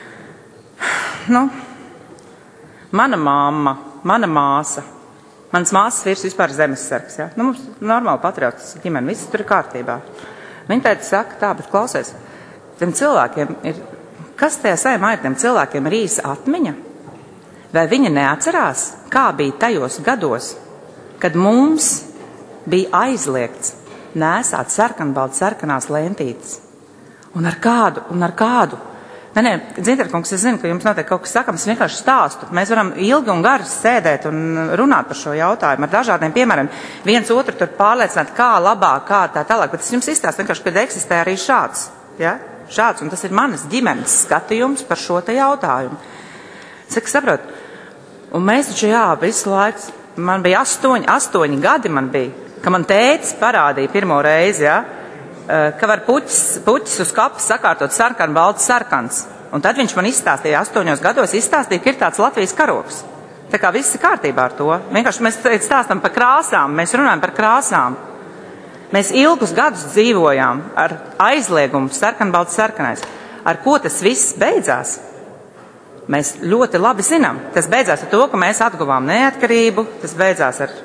mana mamma, mana māsa, manas māsas vīrs vispār zemessargs, ja? Mums normāli patriotisks ģimene, viss tur ir kārtībā. Viņa teica, saka tā, bet klausies, tiem cilvēkiem ir, kas tajā Saeimā ir, tiem cilvēkiem ir īsa atmiņa? Vai viņa neatcerās, kā bija tajos gados, kad mums bija aizliegts nēsāt sarkanās lentītes? Un ar kādu? Nē, Dzinterkungs, es zinu, ka jums noteikti kaut kas sakams, es vienkārši stāstu. Mēs varam ilgi un gari sēdēt un runāt par šo jautājumu ar dažādiem piemēriem. Viens otru tur pārliecināt, kā labāk, kā tā tālāk. Bet es jums izstāstu vienkārši, kad eksistē arī šāds. Ja? Šāds, un tas ir manas ģimenes skatījums par šo te jautājumu. Saka, saprot, un mēs taču visu laiku, man bija 8 gadi man bija, ka man tētis parādīja pirmo reizi, ja? ka var puķis uz kapas sakārtot sarkan, balts, sarkans. Un tad viņš man izstāstīja, 8 gados izstāstīja, ka ir tāds Latvijas karogs. Tā kā viss ir kārtībā ar to. Vienkārši mēs stāstam par krāsām, mēs runājam par krāsām. Mēs ilgus gadus dzīvojām ar aizliegumu sarkan, balts, sarkanais. Ar ko tas viss beidzās? Mēs ļoti labi zinām. Tas beidzās ar to, ka mēs atguvām neatkarību, tas beidzās ar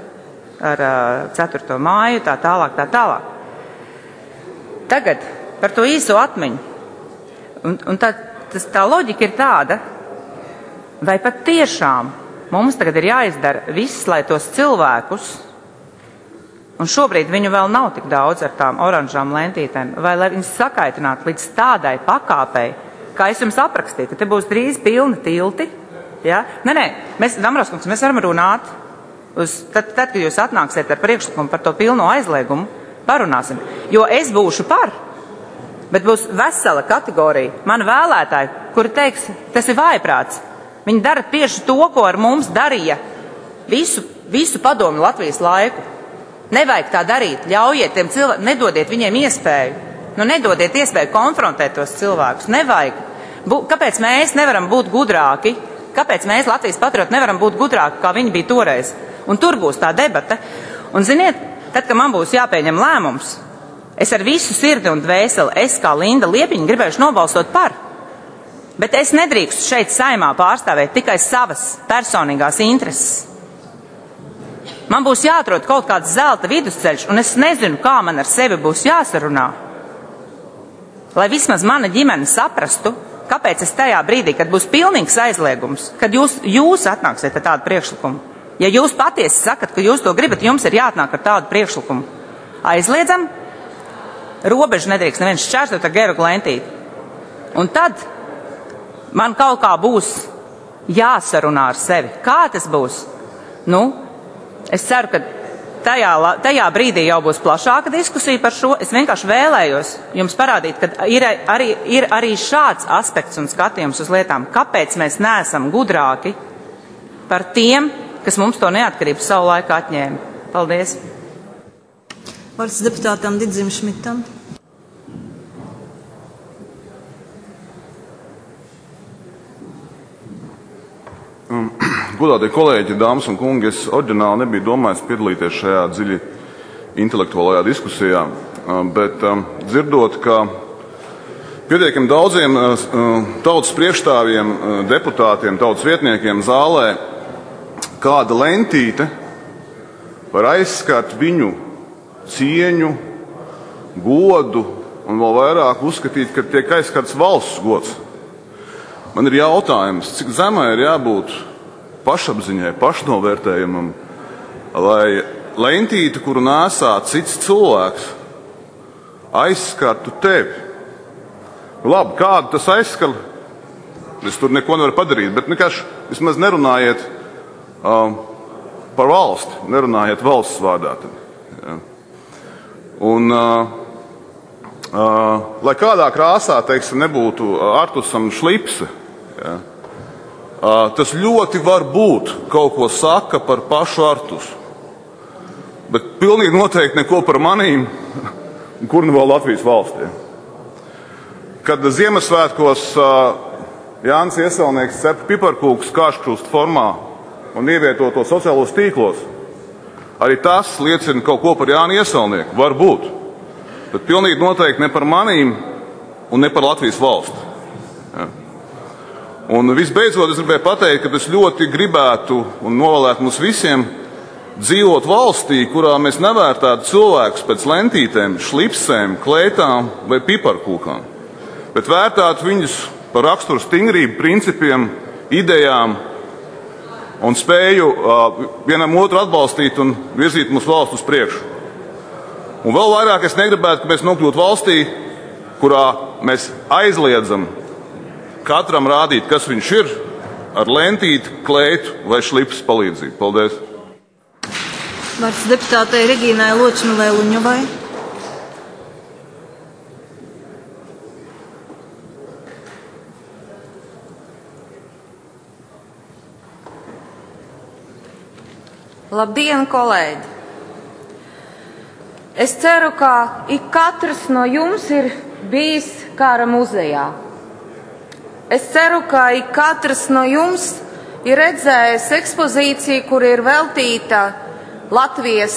4. māju, tā tālāk. Tagad par to īso atmiņu. Un tā loģika ir tāda, vai pat tiešām mums tagad ir jāizdara viss, lai tos cilvēkus, un šobrīd viņu vēl nav tik daudz ar tām oranžām lentītēm, vai lai viņus sakaitinātu līdz tādai pakāpei, kā es jums aprakstīju, ka te būs drīz pilni tilti. Ja? Nē, Dambrauskungs, mēs varam runāt, tad, kad jūs atnāksiet ar priekšlikumu par to pilno aizliegumu, parunāsim. Jo es būšu par, bet būs vesela kategorija. Man vēlētāji, kuri teiks, tas ir vājprāts. Viņi dara tieši to, ko ar mums darīja visu padomu Latvijas laiku. Nevajag tā darīt, ļaujiet tiem cilvēkiem, nedodiet viņiem iespēju. Nedodiet iespēju konfrontēt tos cilvēkus. Nevajag. Kāpēc mēs nevaram būt gudrāki? Kāpēc mēs, Latvijas patrioti, nevaram būt gudrāki, kā viņi bija toreiz? Un tur būs tā debata. Un ziniet, tad, kad man būs jāpieņem lēmums, es ar visu sirdi un dvēseli, es kā Linda Liepiņa gribēšu nobalsot par. Bet es nedrīkstu šeit Saeimā pārstāvēt tikai savas personīgās intereses. Man būs jāatrod kaut kāds zelta vidusceļš, un es nezinu, kā man ar sevi būs jāsarunā. Lai vismaz mana ģimene saprastu, kāpēc es tajā brīdī, kad būs pilnīgs aizliegums, kad jūs atnāksiet ar tādu priekšlikumu. Ja jūs patiesi sakat, ka jūs to gribat, jums ir jāatnāk ar tādu priekšlikumu. Aizliedzam, robežu nedrīkst neviens šķērsot ar gerogu lentīti. Un tad man kaut kā būs jāsarunā ar sevi. Kā tas būs? Es ceru, ka tajā brīdī jau būs plašāka diskusija par šo. Es vienkārši vēlējos jums parādīt, ka ir arī šāds aspekts un skatījums uz lietām. Kāpēc mēs neesam gudrāki par tiem, kas mums to neatkarību savu laiku atņēma? Paldies. Vārds deputātam Didzim Šmitam. Godātie kolēģi, dāmas un kungi, es oriģināli nebiju domājis piedalīties šajā dziļi intelektuālajā diskusijā, bet dzirdot, ka pietiekami daudziem tautas priekšstāvjiem, deputātiem, tautas vietniekiem zālē kāda lentīte var aizskart viņu cieņu, godu un vēl vairāk uzskatīt, ka tiek aizskarts valsts gods. Man ir jautājums, cik zemai ir jābūt pašapziņai, pašnovērtējumam, lai lentīti, kuru nēsā cits cilvēks, aizskartu tevi. Labi, kādu tas aizskar? Es tur neko nevaru padarīt, bet vismaz nerunājiet par valsti, nerunājiet valsts vārdā. Ja. Un, lai kādā krāsā, nebūtu Artusam šlipse, ja, tas ļoti var būt, kaut ko saka par pašu Artusu. Bet pilnīgi noteikti neko par manīm, kur nu vēl Latvijas valstī. Kad Ziemassvētkos Jānis Ieselnieks cep piparkūkus kārškrustu formā un ievieto to sociālos tīklos, arī tas liecina kaut ko par Jāni Ieselnieku. Varbūt. Bet pilnīgi noteikti ne par manīm un ne par Latvijas valsti. Ja. Un visbeidzot, es gribēju pateikt, ka es ļoti gribētu un novēlētu mums visiem dzīvot valstī, kurā mēs nevērtētu cilvēkus pēc lentītēm, šlipsēm, klētām vai piparkūkām, bet vērtētu viņus par raksturu stingrību, principiem, idejām un spēju vienam otru atbalstīt un virzīt mūsu valstu uz priekšu. Un vēl vairāk es negribētu, ka mēs nokļūtu valstī, kurā mēs aizliedzam katram rādīt, kas viņš ir, ar lentīti, kleitu vai šlipses palīdzību. Paldies! Vārds deputātei Regīnai Ločmilai Luņovai. Labdien, kolēģi! Es ceru, ka ik katrs no jums ir bijis kara muzejā. Es ceru, ka ik katrs no jums ir redzējis ekspozīciju, kur ir veltīta Latvijas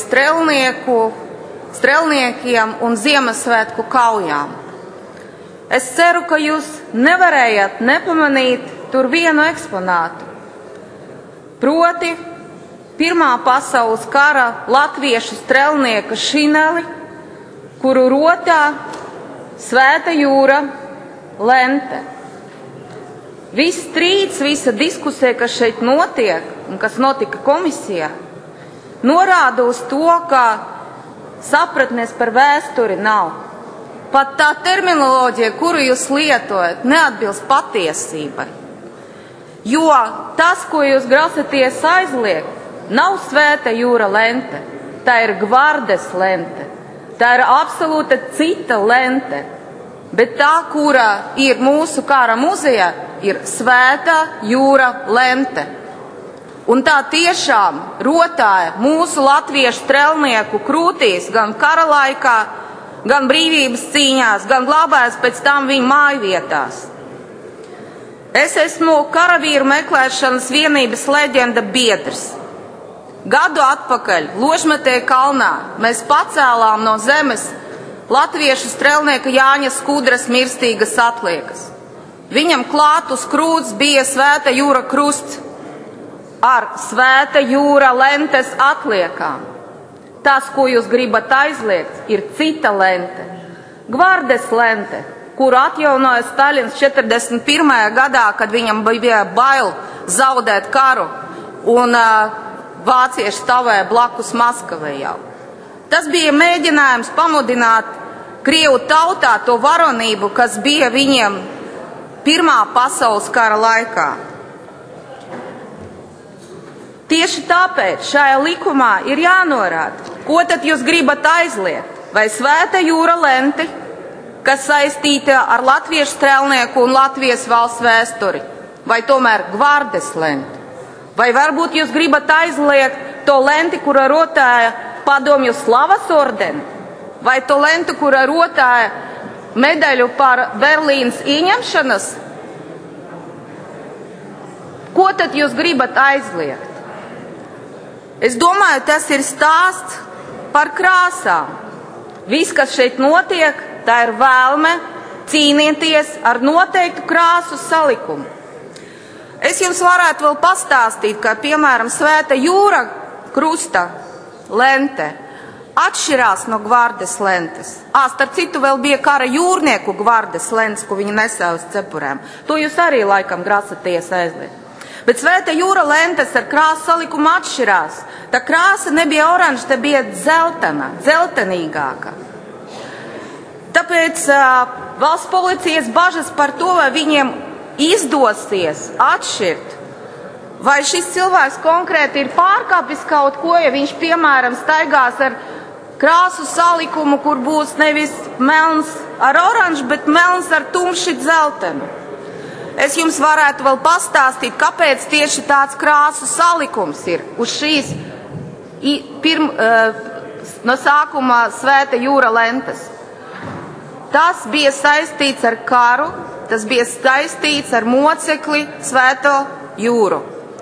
strelniekiem un Ziemassvētku kaujām. Es ceru, ka jūs nevarējat nepamanīt tur vienu eksponātu. Proti, Pirmā pasaules kara latviešu strelnieka šineli, kuru rotā Svēta jūra lente. Viss strīds, visa diskusija, kas šeit notiek un kas notika komisijā, norāda uz to, ka sapratnes par vēsturi nav. Pat tā terminoloģija, kuru jūs lietojat, neatbilst patiesībai. Jo tas, ko jūs grasaties aizliegt, nav Svēta jūra lente, tā ir Gvardes lente. Tā ir absolūti cita lente, bet tā, kura ir mūsu kara muzejā, ir Svēta jūra lente. Un tā tiešām rotāja mūsu latviešu strelnieku krūtīs gan kara laikā, gan brīvības cīņās, gan glabājas pēc tam viņu mājvietās. Es esmu karavīru meklēšanas vienības leģenda biedrs. Gadu atpakaļ Ložmetē kalnā mēs pacēlām no zemes latviešu strelnieka Jāņa Skudras mirstīgas atliekas. Viņam klāt uz krūts bija Svēta jūra krusts ar Svēta jūra lentes atliekām. Tas, ko jūs gribat aizliegt, ir cita lente. Gvardes lente, kuru atjaunoja Staļins 41. gadā, kad viņam bija bail zaudēt karu, un vācieši stāvēja blakus Maskavai jau. Tas bija mēģinājums pamudināt Krievu tautā to varonību, kas bija viņiem Pirmā pasaules kara laikā. Tieši tāpēc šajā likumā ir jānorāda, ko tad jūs gribat aizliegt. Vai Svēta jūra lenti, kas saistīta ar latviešu strelnieku un Latvijas valsts vēsturi, vai tomēr Gvardes lenti. Vai varbūt jūs gribat aizliegt to lenti, kura rotāja padomju slavas ordeni, vai to lenti, kura rotāja medaļu par Berlīnas ieņemšanas? Ko tad jūs gribat aizliegt? Es domāju, tas ir stāsts par krāsām. Viss, kas šeit notiek, tā ir vēlme cīnīties ar noteiktu krāsu salikumu. Es jums varētu vēl pastāstīt, ka, piemēram, Svēta jūra krusta lente atšķirās no Gvardes lentes. Starp citu, vēl bija kara jūrnieku Gvardes lentes, ko viņi nesēja uz cepurēm. To jūs arī laikam grasaties aizliegt. Bet Svēta jūra lentes ar krāsu salikumu atšķirās. Tā krāsa nebija oranža, tā bija dzeltena, dzeltenīgāka. Tāpēc valsts policijas bažas par to, vai viņiem izdosies atšķirt, vai šis cilvēks konkrēti ir pārkāpis kaut ko, ja viņš, piemēram, staigās ar krāsu salikumu, kur būs nevis melns ar oranžu, bet melns ar tumši dzeltenu. Es jums varētu vēl pastāstīt, kāpēc tieši tāds krāsu salikums ir uz šīs no sākuma Svēta jūra lentes. Tas bija saistīts ar karu, tas bija saistīts ar mocekli Svēto jūru.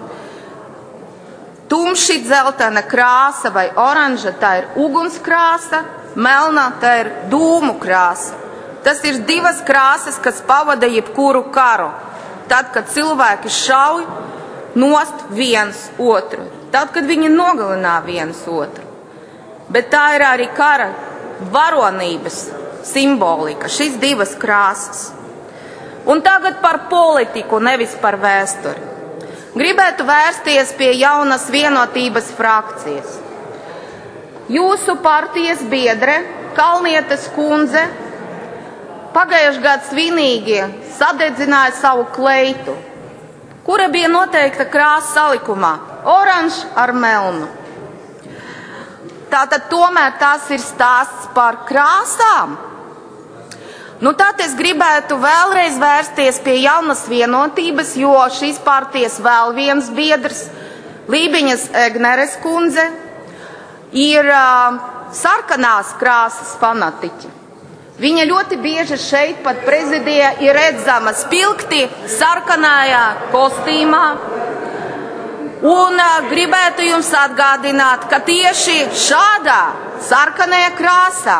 Tumši dzeltena krāsa vai oranža, tā ir ugunskrāsa, melna, tā ir dūmu krāsa. Tas ir divas krāsas, kas pavada jebkuru karu. Tad, kad cilvēki šauj nost viens otru. Tad, kad viņi nogalinā viens otru. Bet tā ir arī kara varonības simbolika, šīs divas krāsas. Un tagad par politiku, nevis par vēsturi. Gribētu vērsties pie Jaunas vienotības frakcijas. Jūsu partijas biedre, Kalnietes kundze, pagājušajā gadā svinīgi sadedzināja savu kleitu, kura bija noteikta krāsa salikumā - oranžs ar melnu. Tātad tomēr tas ir stāsts par krāsām. Tad es gribētu vēlreiz vērsties pie Jaunas vienotības, jo šīs partijas vēl viens biedrs, Lībiņas Egneres kundze, ir sarkanās krāsas fanatiķi. Viņa ļoti bieži šeit pat prezidijā ir redzama spilgti sarkanajā kostīmā. Un gribētu jums atgādināt, ka tieši šādā sarkanajā krāsā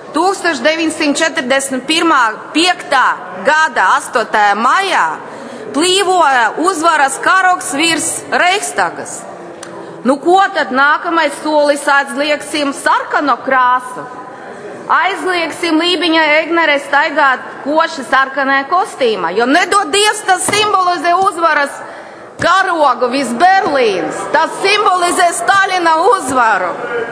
1945. gada 8. maijā plīvoja uzvaras karogs virs Reichstagas. Nu, ko tad nākamais solis aizliegsim sarkano krāsu? Aizliegsim Lībiņai Egnerei staigāt koši sarkanajā kostīmā, jo nedod Dievs tas simbolizē uzvaras karogu vis Berlīnas. Tas simbolizē Staļina uzvaru.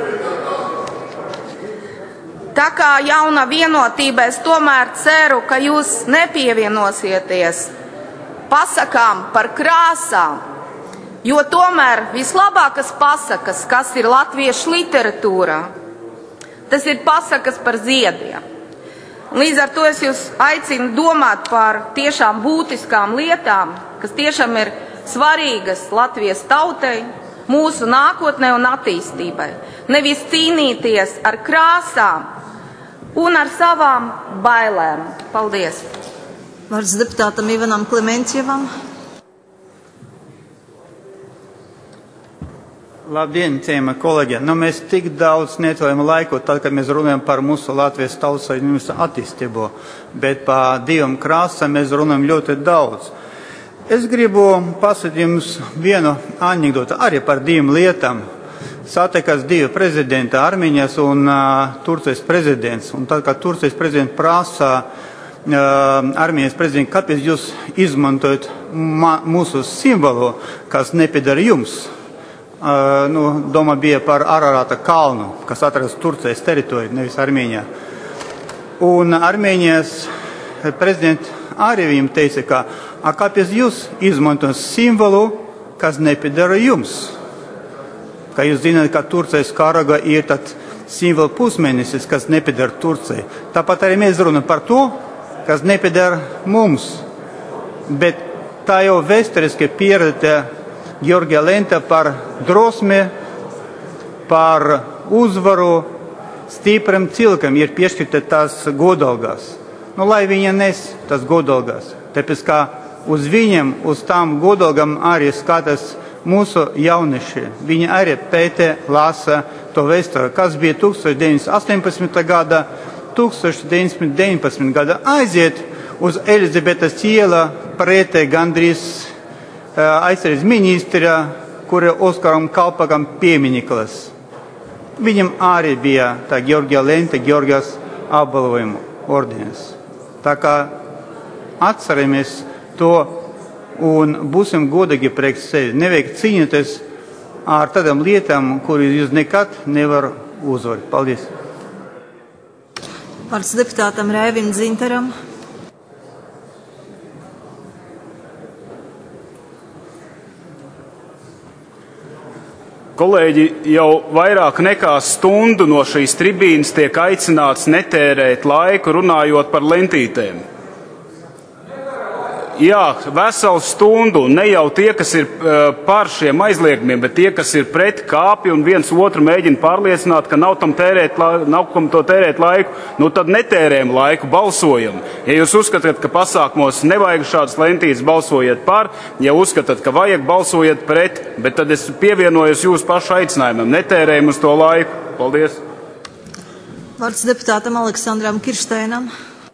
Tā kā jauna vienotība, es tomēr ceru, ka jūs nepievienosieties pasakām par krāsām, jo tomēr vislabākas pasakas, kas ir latviešu literatūrā, tas ir pasakas par ziediem. Līdz ar to es jūs aicinu domāt par tiešām būtiskām lietām, kas tiešām ir svarīgas Latvijas tautai, mūsu nākotnē un attīstībai. Nevis cīnīties ar krāsām un ar savām bailēm. Paldies! Vārds deputātam Ivanam Klementjevam. Labdien, ciema kolēģi! Mēs tik daudz neatvēlējam laiku, tad, kad mēs runājam par mūsu Latvijas tautas attīstību, bet par divām krāsām mēs runājam ļoti daudz. Es gribu pasakāt jums vienu anekdoti arī par divām lietām. Satikās divi prezidenti, Armēnijas un Turcijas prezidents. Un tad, kad Turcijas prezidents prasa Armēnijas prezidentu, kāpēc jūs izmantojat mūsu simbolu, kas nepiedara jums? Doma bija par Ararata kalnu, kas atrodas Turcijas teritorijā, nevis Armēnijā. Un Armēnijas prezidents arī viņam teica, ka kāpēc jūs izmantojat simbolu, kas nepiedara jums? Kā jūs zināt, ka Turcijas karoga ir tāds simbola pusmēnesis, kas nepiedara Turcijai. Tāpat arī mēs runājam par to, kas nepiedara mums. Bet tā jau vēsturiski pieredze Georgija Lenta par drosmi, par uzvaru stipram cilvēkam ir piešķirta tās godalgās. Lai viņa nes tas godalgās. Tāpēc, kā uz viņiem, uz tām godalgām arī skatās mūsu jaunieši. Viņi arī pētē, lasa to vēsturi, kas bija 1918. gada, 1919. gada. Aiziet uz Elizabetes iela pretē gandrīz aizsardzības ministra, kura Oskaram Kalpakam piemineklis. Viņam arī bija tā Georgija Lenta, Georgijas apbalvojuma ordenis. Tā kā atceramies to un būsim godīgi priekš sevi. Nevajag cīnīties ar tādām lietām, kuras jūs nekad nevar uzvarēt. Paldies! Vārds deputātam Rēvim Dzintaram. Kolēģi, jau vairāk nekā stundu no šīs tribīnes tiek aicināts netērēt laiku runājot par lentītēm. Jā, veselu stundu, ne jau tie, kas ir par šiem aizliegumiem, bet tie, kas ir pret kāpi un viens otru mēģina pārliecināt, ka nav kam to tērēt laiku, tad netērējam laiku, balsojam. Ja jūs uzskatāt, ka pasākumos nevajag šādas lentītes, balsojiet par, ja uzskatāt, ka vajag, balsojiet pret, bet tad es pievienojos jūsu pašu aicinājumam, netērējam uz to laiku. Paldies! Vārds deputātam Aleksandram Kiršteinam.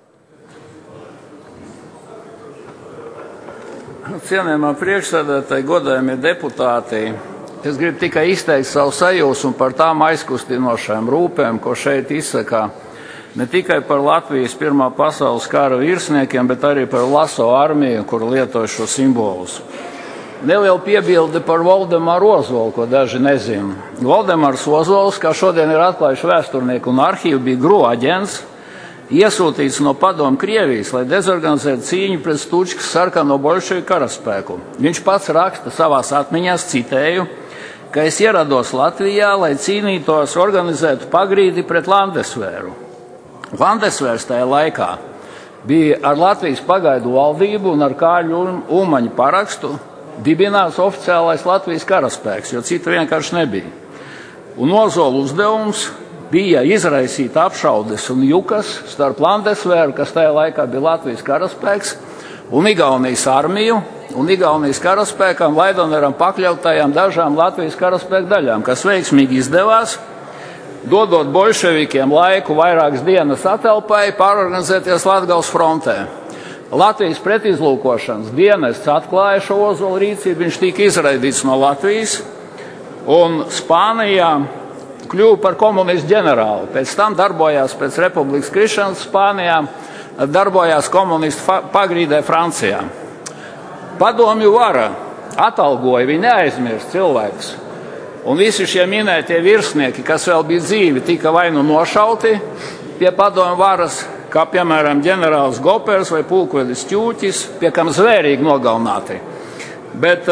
Cienījamā priekšsēdētāji, godājamie deputāti, es gribu tikai izteikt savu sajūsmu par tām aizkustinošajām rūpēm, ko šeit izsaka ne tikai par Latvijas Pirmā pasaules kara virsniekiem, bet arī par Laso armiju, kur lietoja šo simbolus. Neliela piebilde par Valdemaru Ozolu, ko daži nezina. Valdemars Ozols, kā šodien ir atklājuši vēsturnieki un arhīvi, bija GRU aģents, iesūtīts no padomu Krievijas, lai dezorganizētu cīņu pret Stučkas sarkano bolševiku karaspēku. Viņš pats raksta savās atmiņās, citēju, ka es ierados Latvijā, lai cīnītos, organizētu pagrīdi pret Landesvēru. Landesvērs tajā laikā bija ar Latvijas pagaidu valdību un ar Kārļu Ulmaņa parakstu dibināts oficiālais Latvijas karaspēks, jo cita vienkārši nebija. Un Ozola uzdevums bija izraisīt apšaudes un jukas starp Landesvēru, kas tajā laikā bija Latvijas karaspēks, un Igaunijas armiju, un Igaunijas karaspēkam Laidoneram pakļautajām dažām Latvijas karaspēka daļām, kas veiksmīgi izdevās, dodot bolševikiem laiku vairākas dienas atelpai, pārorganizēties Latgales frontē. Latvijas pretizlūkošanas dienests atklāja šo Ozola rīcību, viņš tika izraidīts no Latvijas, un Spānijā kļuva par komunistu ģenerāli. Pēc tam darbojās pēc republikas krišanas Spānijā, darbojās komunistu pagrīdē Francijā. Padomju vara atalgoja, viņi neaizmirst cilvēkus. Un visi šie minētie virsnieki, kas vēl bija dzīvi, tika vai nu nošauti pie padomju varas, kā piemēram ģenerālis Gopers vai pulkvedis Ķūķis, pie kam zvērīgi nogalnāti. Bet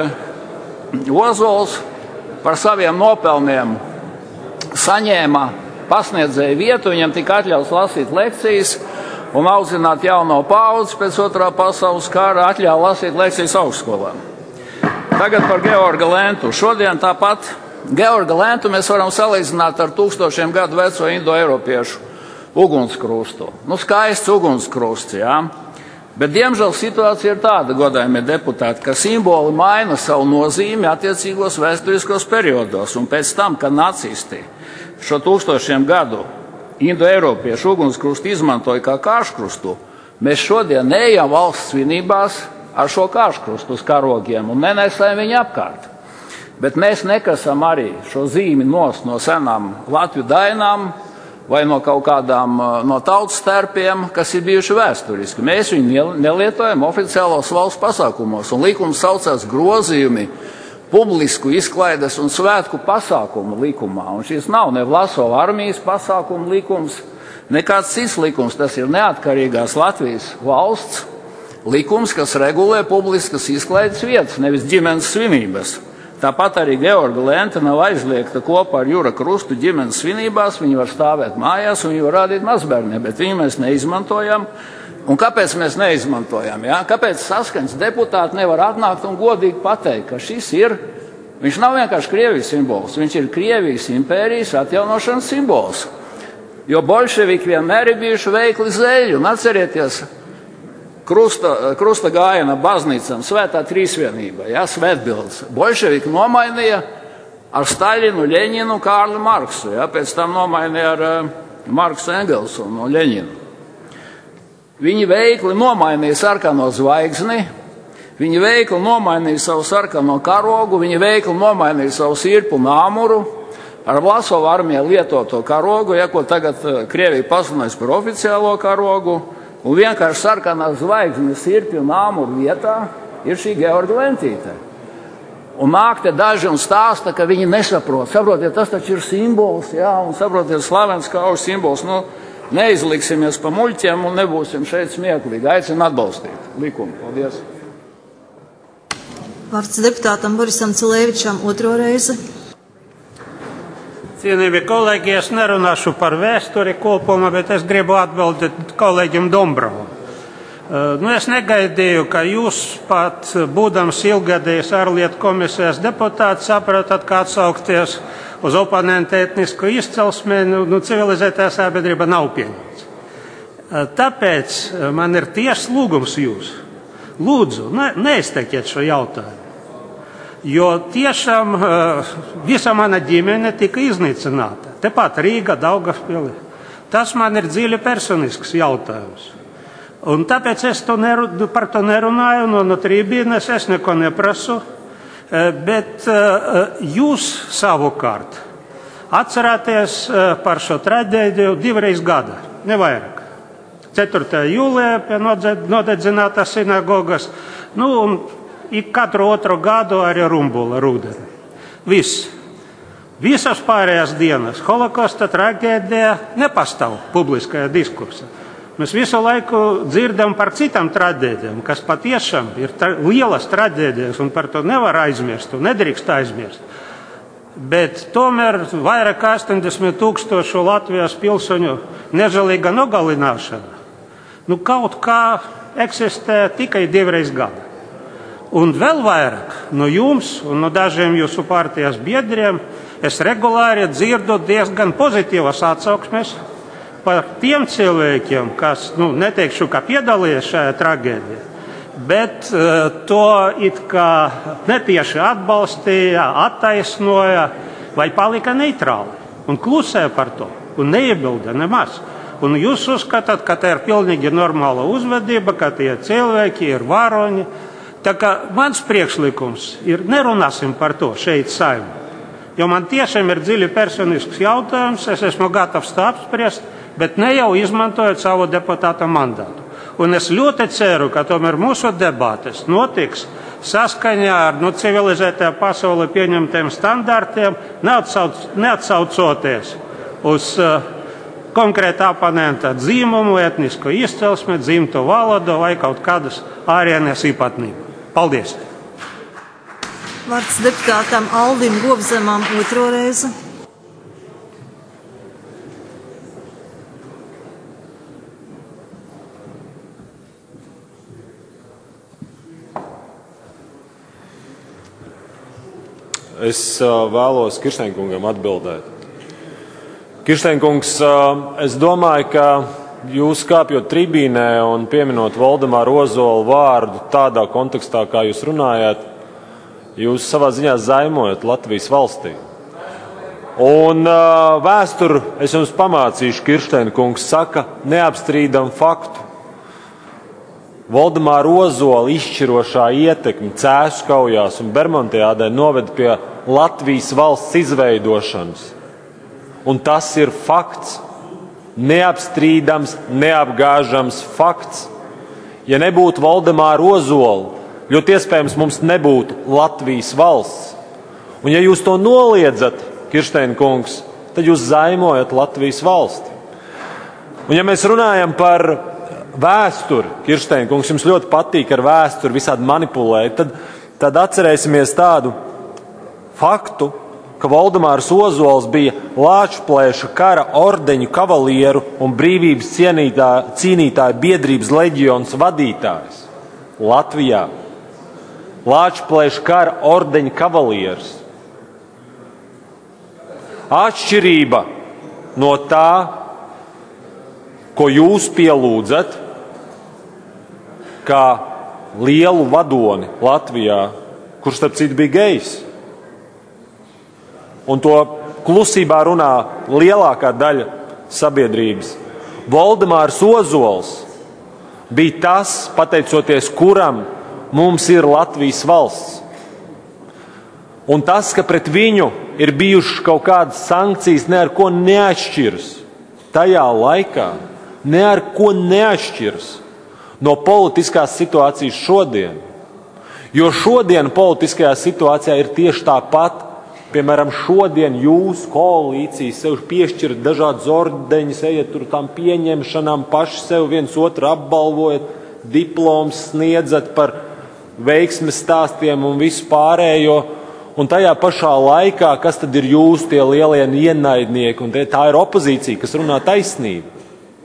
Ozols par saviem nopelniem saņēma pasniedzēju vietu, viņam tika atļauts lasīt lekcijas un audzināt jauno paudzi pēc otrā pasaules kara, atļauja lasīt lekcijas augstskolā. Tagad par Georga Lentu. Šodien tāpat Georga Lentu mēs varam salīdzināt ar 1000 gadu veco indoeiropiešu ugunskrustu. Skaists ugunskrusts, jā. Bet, diemžēl, situācija ir tāda, godājumie deputāti, ka simboli maina savu nozīmi attiecīgos vēsturiskos periodos, un pēc tam, kad nacisti šo 1000 gadu indoeiropiešu ugunskrustu izmantoja kā kārškrustu, mēs šodien neejam valsts svinībās ar šo kārškrustu uz karogiem un nenesējam viņu apkārt. Bet mēs nekasam arī šo zīmi no senām Latviju dainām vai no kaut kādām no tautas starpiem, kas ir bijuši vēsturiski. Mēs viņu nelietojam oficiālos valsts pasākumos, un likums saucās grozījumi publisku izklaides un svētku pasākumu likumā. Un šis nav ne Vlasova armijas pasākumu likums, nekāds cits likums. Tas ir neatkarīgās Latvijas valsts likums, kas regulē publiskas izklaides vietas, nevis ģimenes svinības. Tāpat arī Georga Lenta nav aizliegta kopā ar Jura Krustu ģimenes svinībās. Viņi var stāvēt mājās un viņi var rādīt mazbērniem, bet viņu mēs neizmantojam. Un kāpēc mēs neizmantojam? Ja? Kāpēc Saskaņas deputāti nevar atnākt un godīgi pateikt, ka viņš nav vienkārši Krievijas simbols, viņš ir Krievijas impērijas atjaunošanas simbols. Jo bolševiki vienmēr ir bijuši veikli zeļi, un atcerieties, Krusta gājiena baznīcam, svētā trīsvienība, ja, svētbildes. Bolševiki nomainīja ar Staļinu, Ļeņinu, Kārli Marksu, ja, pēc tam nomainīja ar Marksu Engelsu un Ļeņinu. Viņi veikli nomainīja sarkano zvaigzni, viņi veikli nomainīja savu sarkano karogu, viņi veikli nomainīja savu sirpu un āmuru ar Vlasova armijā lietoto karogu, ja, ko tagad Krievija pasludinājusi par oficiālo karogu, un vienkārši sarkanā zvaigznes sirpi un āmuru vietā ir šī Georga Lentīte. Un nāk te daži un stāsta, ka viņi nesaprot. Saprotiet, tas taču ir simbols, jā, un saprotiet, slavens kauja simbols. Neizliksimies pa muļķiem un nebūsim šeit smieklīgi. Aicinu atbalstīt likumu. Paldies. Vārds deputātam Borisam Cilēvičam otro reizi. Cienījamie kolēģi, es nerunāšu par vēsturi kopumā, bet es gribu atbildēt kolēģim Dombrovam. Es negaidīju, ka jūs pat, būdams ilgadējs ārlietu komisijas deputāts, saprotat, kā atsaukties uz oponentu etnisku izcelsmi, civilizētā sabiedrība nav pieņemts. Tāpēc man ir tiešs lūgums jūs. Lūdzu, neizteikiet šo jautājumu. Jo tiešām visa mana ģimene tika iznīcināta. Tepat Rīga, Daugavpili. Tas man ir dziļi personisks jautājums. Un tāpēc es par to nerunāju no trībīnes, es neko neprasu. Bet jūs savukārt atcerāties par šo traģēdiju 2 gada, nevairāk. 4. jūlijā pie nodedzinātās sinagogas, un katru otru gadu arī Rumbula rudeni. Viss. Visas pārējās dienas Holokosta traģēdija nepastāv publiskajā diskursā. Mēs visu laiku dzirdam par citām traģēdijām, kas patiešām ir lielas traģēdijas, un par to nevar aizmirst, un nedrīkst aizmirst. Bet tomēr vairāk kā 80,000 Latvijas pilsoņu nežēlīga nogalināšana kaut kā eksistē tikai 2 gadu. Un vēl vairāk no jums un no dažiem jūsu partijas biedriem es regulāri dzirdu diezgan pozitīvas atsauksmes par tiem cilvēkiem, kas, neteikšu, ka piedalījies šajā tragēdijā, bet to it kā netieši atbalstīja, attaisnoja vai palika neitrāli un klusēja par to un neiebilda nemaz. Un jūs uzskatāt, ka tā ir pilnīgi normāla uzvedība, ka tie cilvēki ir varoņi. Tā kā mans priekšlikums ir nerunāsim par to šeit Saeimā. Jo man tiešām ir dziļi personisks jautājums, es esmu gatavs tā apspriest, bet ne jau izmantojot savu deputāta mandātu. Un es ļoti ceru, ka tomēr mūsu debates notiks saskaņā ar civilizētajā pasaulē pieņemtiem standartiem, neatsaucoties uz konkrēta oponenta dzīmumu, etnisko izcelsmi, dzimto valodu vai kaut kādas ārienes īpatnības. Paldies! Vārds deputātam Aldim Govzemam otro reizi. Es vēlos Kirsteinkungam atbildēt. Kirsteinkungs, es domāju, ka jūs kāpjot tribīnē un pieminot Valdemāru Ozolu vārdu tādā kontekstā, kā jūs runājāt, jūs savā ziņā zaimojat Latvijas valstī. Un vēsturi es jums pamācīšu, Kirsteinkungs saka, neapstrīdam faktu. Valdemāra Ozola izšķirošā ietekme Cēsu kaujās un Bermontiādē noveda pie Latvijas valsts izveidošanas. Un tas ir fakts. Neapstrīdams, neapgāžams fakts. Ja nebūtu Valdemāra Ozola, ļoti iespējams mums nebūtu Latvijas valsts. Un ja jūs to noliedzat, Kirsteinkungs, tad jūs zaimojat Latvijas valsti. Un ja mēs runājam par vēsturi, Kirsteinkungs, jums ļoti patīk ar vēsturi visādi manipulēt, tad atcerēsimies tādu faktu, ka Valdemārs Ozols bija Lāčplēša kara ordeņu kavalieru un brīvības cīnītāju biedrības leģions vadītājs Latvijā. Lāčplēša kara ordeņu kavalieris. Atšķirība no tā, ko jūs pielūdzat, kā lielu vadoni Latvijā, kurš starp citu bija gejs. Un to klusībā runā lielākā daļa sabiedrības. Valdemārs Ozols bija tas, pateicoties kuram mums ir Latvijas valsts. Un tas, ka pret viņu ir bijušas kaut kādas sankcijas, ne ar ko neatšķiras tajā laikā, ne ar ko neatšķiras no politiskās situācijas šodien. Jo šodien politiskajā situācijā ir tieši tāpat. Piemēram, šodien jūs koalīcijas sev piešķirat dažādas ordeņas, ejat tur tām pieņemšanām, paši sev viens otru apbalvojat, diploms sniedzat par veiksmes stāstiem un visu pārējo. Un tajā pašā laikā, kas tad ir jūs tie lielie ienaidnieki, un tā ir opozīcija, kas runā taisnību.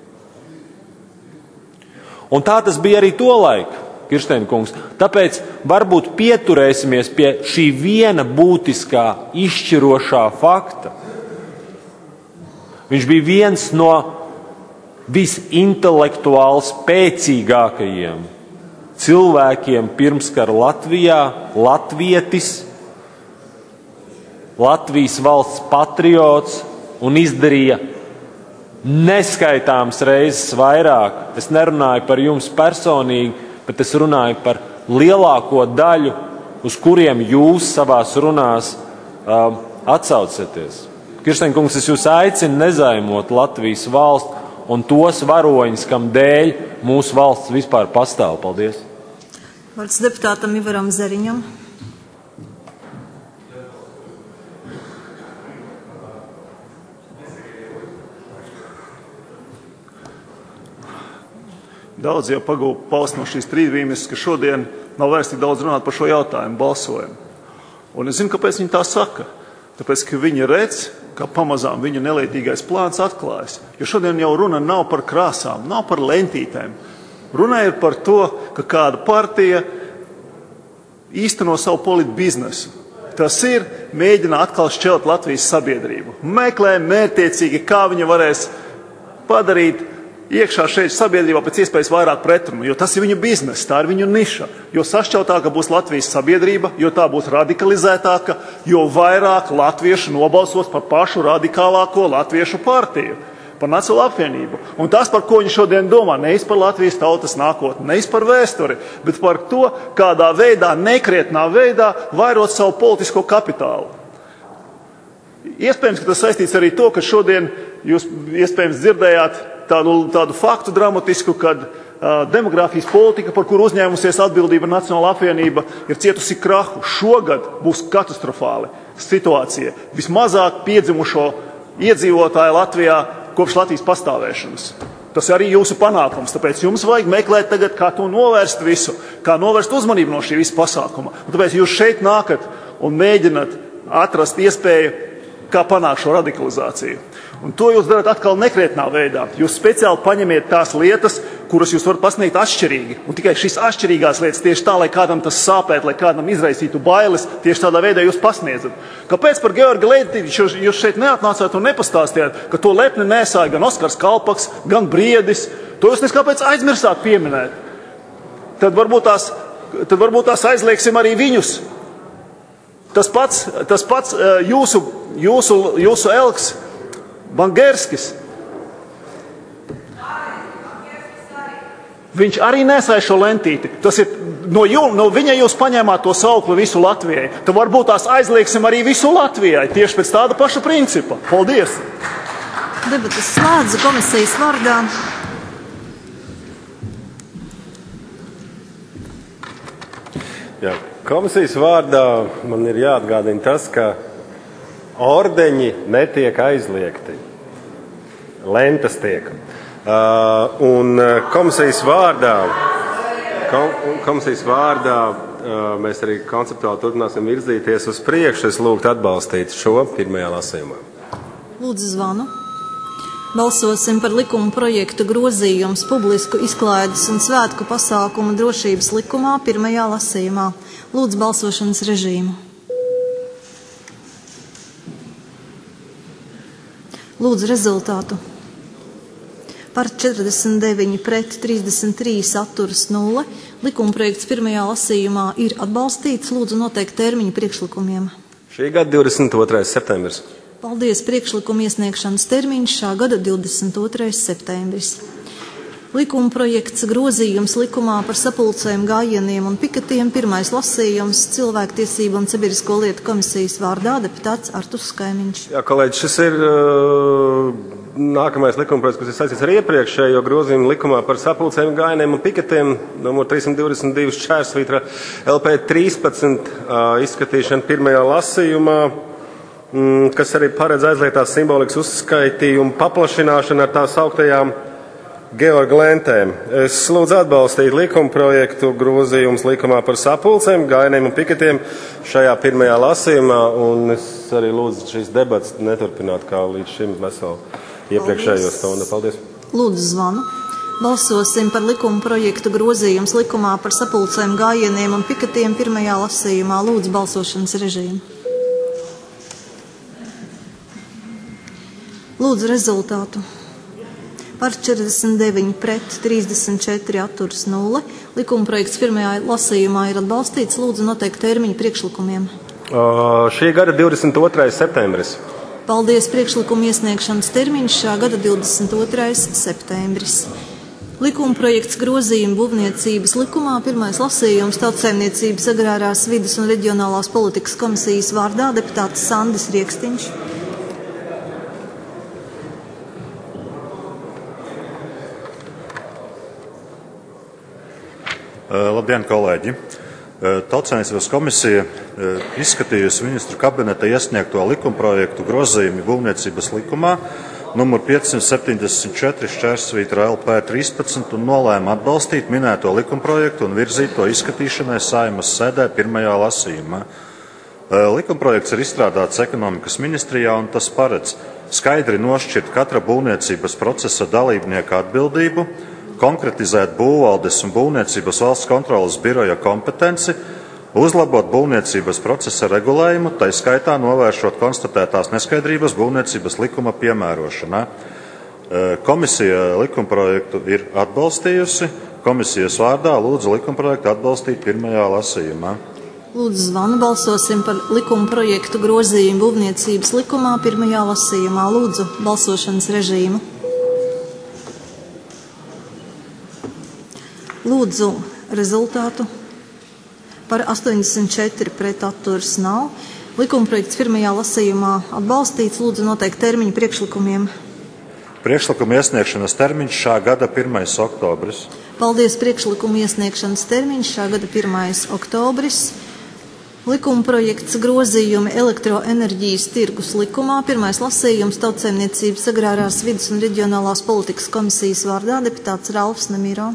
Un tā tas bija arī tolaik, Kirsteinkungs. Tāpēc varbūt pieturēsimies pie šī viena būtiskā, izšķirošā fakta. Viņš bija viens no visintelektuāli spēcīgākajiem cilvēkiem pirmskara Latvijā, latvietis, Latvijas valsts patriots un izdarīja neskaitāms reizes vairāk. Es nerunāju par jums personīgi, bet es runāju par lielāko daļu, uz kuriem jūs savās runās atsaucaties. Kirsteinkungs, es jūs aicinu nezaimot Latvijas valsti un tos varoņus, kam dēļ mūsu valsts vispār pastāv. Paldies! Vārds deputātam Ivaram Zariņam. Daudz jau pagūpa paust no šīs trīsvīmes, ka šodien nav vairs tik daudz runāt par šo jautājumu, balsojumu. Un es zinu, kāpēc viņi tā saka. Tāpēc, ka viņi redz, ka pamazām viņa nelietīgais plāns atklājas. Jo šodien jau runa nav par krāsām, nav par lentītēm. Runa ir par to, ka kāda partija īsteno savu politbiznesu. Tas ir mēģināt atkal šķelt Latvijas sabiedrību. Meklē mērķtiecīgi, kā viņi varēs padarīt iekšā šeit sabiedrībā pēc iespējas vairāk pretrunu, jo tas ir viņu bizness, tā ir viņu niša. Jo sašķeltāka būs Latvijas sabiedrība, jo tā būs radikalizētāka, jo vairāk latviešu nobalsos par pašu radikālāko latviešu partiju, par Nacionālo apvienību. Un tas, par ko viņi šodien domā, nevis par Latvijas tautas nākotni, nevis par vēsturi, bet par to, kādā veidā, nekrietnā veidā vairot savu politisko kapitālu. Iespējams, ka tas saistīts arī to, ka šodien jūs iespējams dzirdējāt tādu faktu dramatisku, kad demogrāfijas politika, par kuru uzņēmusies atbildība Nacionāla apvienība, ir cietusi krahu. Šogad būs katastrofāli situācija. Vismazāk piedzimušo iedzīvotāju Latvijā kopš Latvijas pastāvēšanas. Tas ir arī jūsu panākums, tāpēc jums vajag meklēt tagad, kā to novērst visu, kā novērst uzmanību no šī visa pasākuma. Un tāpēc jūs šeit nākat un mēģināt atrast iespēju, kā panākt šo radikalizāciju. Un to jūs darat atkal nekrietnā veidā. Jūs speciāli paņemiet tās lietas, kuras jūs varat pasniegt atšķirīgi. Un tikai šīs atšķirīgās lietas tieši tā, lai kādam tas sāpētu, lai kādam izraisītu bailes, tieši tādā veidā jūs pasniedzat. Kāpēc par Georgu Lentīti jūs šeit neatnācāt un nepastāstījāt, ka to lepni nesāja gan Oskars Kalpaks, gan Briedis? To jūs kāpēc aizmirsāt pieminēt? Tad varbūt tās aizliegsim arī viņus. Tas pats jūsu elks Bangerskis. Viņš arī nesāja šo lentīti. Tas ir, no viņa jūs paņēmāt to saukli visu Latvijai. Tad varbūt tās aizliegsim arī visu Latvijai, tieši pēc tāda paša principa. Paldies! Debates slēdzu komisijas vārdā. Jā, komisijas vārdā man ir jāatgādina tas, ka ordeņi netiek aizliegti. Lentas tiek. Un komisijas vārdā mēs arī konceptuāli turpināsim virzīties uz priekšu. Es lūgtu atbalstīt šo pirmajā lasījumā. Lūdzu zvanu. Balsosim par likuma projektu grozījums publisku izklaides un svētku pasākumu drošības likumā pirmajā lasījumā. Lūdzu balsošanas režīmu. Lūdzu rezultātu. Par 49 pret 33 atturas 0. Likumprojekts pirmajā lasījumā ir atbalstīts. Lūdzu noteikt termiņu priekšlikumiem. Šī gada 22. septembris. Paldies. Priekšlikuma iesniegšanas termiņš šā gada 22. septembris. Likumprojekts grozījums likumā par sapulcēm, gājieniem un piketiem. Pirmais lasījums Cilvēktiesību un sabiedrisko lietu komisijas vārdā deputāts Arturs Kaimiņš. Jā, kolēģi, šis ir nākamais likumprojekts, kas ir saistīts ar iepriekšējo grozījumu likumā par sapulcēm, gājieniem un piketiem, numur 322 šķērsvītra LP 13 izskatīšana pirmajā lasījumā, kas arī paredz aizliegtās simbolikas uzskaitījumu paplašināšanu ar tās augtajām Georga lentēm. Es lūdzu atbalstīt likumprojektu grozījums likumā par sapulcēm, gājieniem un piketiem šajā pirmajā lasījumā, un es arī lūdzu šīs debatas neturpināt kā līdz šim veselu iepriekšējo stundu. Paldies. Lūdzu zvanu. Balsosim par likumprojektu grozījums likumā par sapulcēm, gājieniem un piketiem pirmajā lasījumā. Lūdzu balsošanas režīmu. Lūdzu rezultātu. Par 49 pret 34 atturas 0. Likumprojekts pirmajā lasījumā ir atbalstīts. Lūdzu noteikt termiņu priekšlikumiem. Šī gada 22. septembris. Paldies. Priekšlikuma iesniegšanas termiņš šā gada 22. septembris. Likumprojekts grozījuma būvniecības likumā. Pirmais lasījums Tautsaimniecības agrārās vides un reģionālās politikas komisijas vārdā deputāts Sandis Riekstiņš. Labdien, kolēģi! Tautsaimniecības komisija izskatījusi ministru kabineta iesniegto likumprojektu grozījumu būvniecības likumā numur 574 šķērsvītra LP 13 un nolēma atbalstīt minēto likumprojektu un virzīt to izskatīšanai Saeimas sēdē pirmajā lasījumā. Likumprojekts ir izstrādāts ekonomikas ministrijā un tas paredz skaidri nošķirt katra būvniecības procesa dalībnieka atbildību, konkretizēt būvvaldes un būvniecības valsts kontroles biroja kompetenci, uzlabot būvniecības procesa regulējumu, tai skaitā novēršot konstatētās neskaidrības būvniecības likuma piemērošanā. Komisija likumprojektu ir atbalstījusi. Komisijas vārdā lūdzu likumprojektu atbalstīt pirmajā lasījumā. Lūdzu zvanu, balsosim par likumprojektu grozījumu būvniecības likumā pirmajā lasījumā. Lūdzu balsošanas režīmu. Lūdzu rezultātu. Par 84 pret atturas nav. Likumprojekts pirmajā lasījumā atbalstīts. Lūdzu noteikt termiņu priekšlikumiem. Priekšlikuma iesniegšanas termiņš šā gada 1. oktobris. Paldies, priekšlikuma iesniegšanas termiņš šā gada 1. oktobris. Likumprojekts grozījumi elektroenerģijas tirgus likumā. Pirmais lasījums Tautsaimniecības agrārās vides un reģionālās politikas komisijas vārdā deputāts Ralfs Nemiro.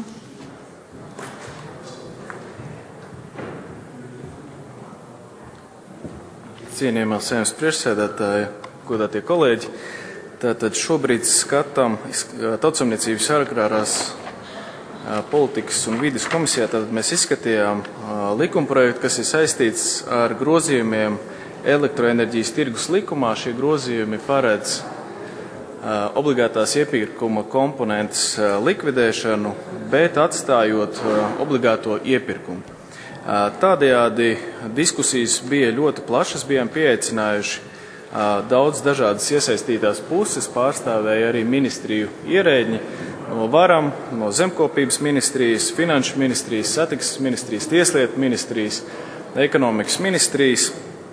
Cienījamā Saeimas priekšsēdētāja, godātie kolēģi, tātad šobrīd skatām Tautsaimniecības agrārās politikas un vides komisijā, tātad mēs izskatījām likumprojektu, kas ir saistīts ar grozījumiem elektroenerģijas tirgus likumā. Šie grozījumi paredz obligātās iepirkuma komponentes likvidēšanu, bet atstājot obligāto iepirkumu. Tādējādi diskusijas bija ļoti plašas, bijām pieaicinājuši daudz dažādas iesaistītās puses, pārstāvēja arī ministriju ierēģi no varam, no zemkopības ministrijas, finanšu ministrijas, satiksmes ministrijas, tieslietu ministrijas, ekonomikas ministrijas.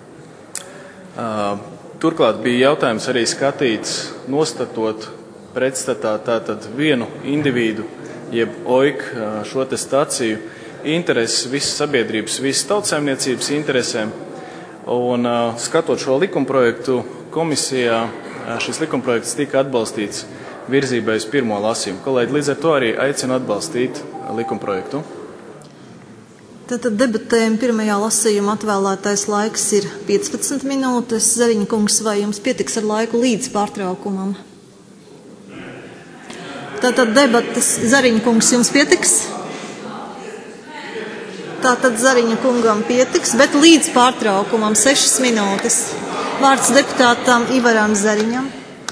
Turklāt bija jautājums arī skatīts, nostatot pretstatā tātad vienu individu, jeb OIK šo te staciju, intereses, visas sabiedrības, visas tautsaimniecības interesēm. Un skatot šo likumprojektu komisijā, šis likumprojekts tika atbalstīts virzībai uz pirmo lasījumu. Kolēģi, līdz ar to arī aicinu atbalstīt likumprojektu. Tātad debatēm pirmajā lasījuma atvēlētais laiks ir 15 minūtes. Zariņa kungs, vai jums pietiks ar laiku līdz pārtraukumam? Tātad debates, Zariņa kungs, jums pietiks? Tātad Zariņa kungam pietiks, bet līdz pārtraukumam 6 minūtes. Vārds deputātam Ivaram Zariņam.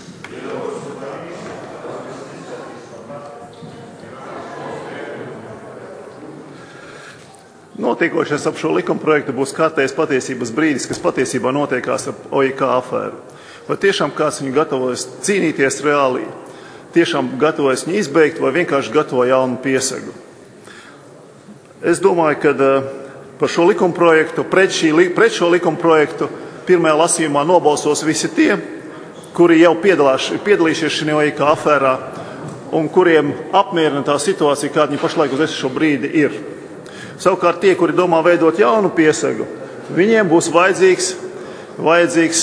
Notiekošais ap šo likumprojektu būs kārtējs patiesības brīdis, kas patiesībā notiekās ap OIK afēru. Vai tiešām kāds viņu gatavojas cīnīties reāli, tiešām gatavojas viņu izbeigt vai vienkārši gatavo jaunu piesegu? Es domāju, ka par šo likumprojektu, pret šo likumprojektu pirmajā lasījumā nobalsos visi tie, kuri jau piedalījušies šajā OIK afērā un kuriem apmierina tā situācija, kāda viņa pašlaik uz šo brīdi ir. Savukārt tie, kuri domā veidot jaunu piesegu, viņiem būs vajadzīgs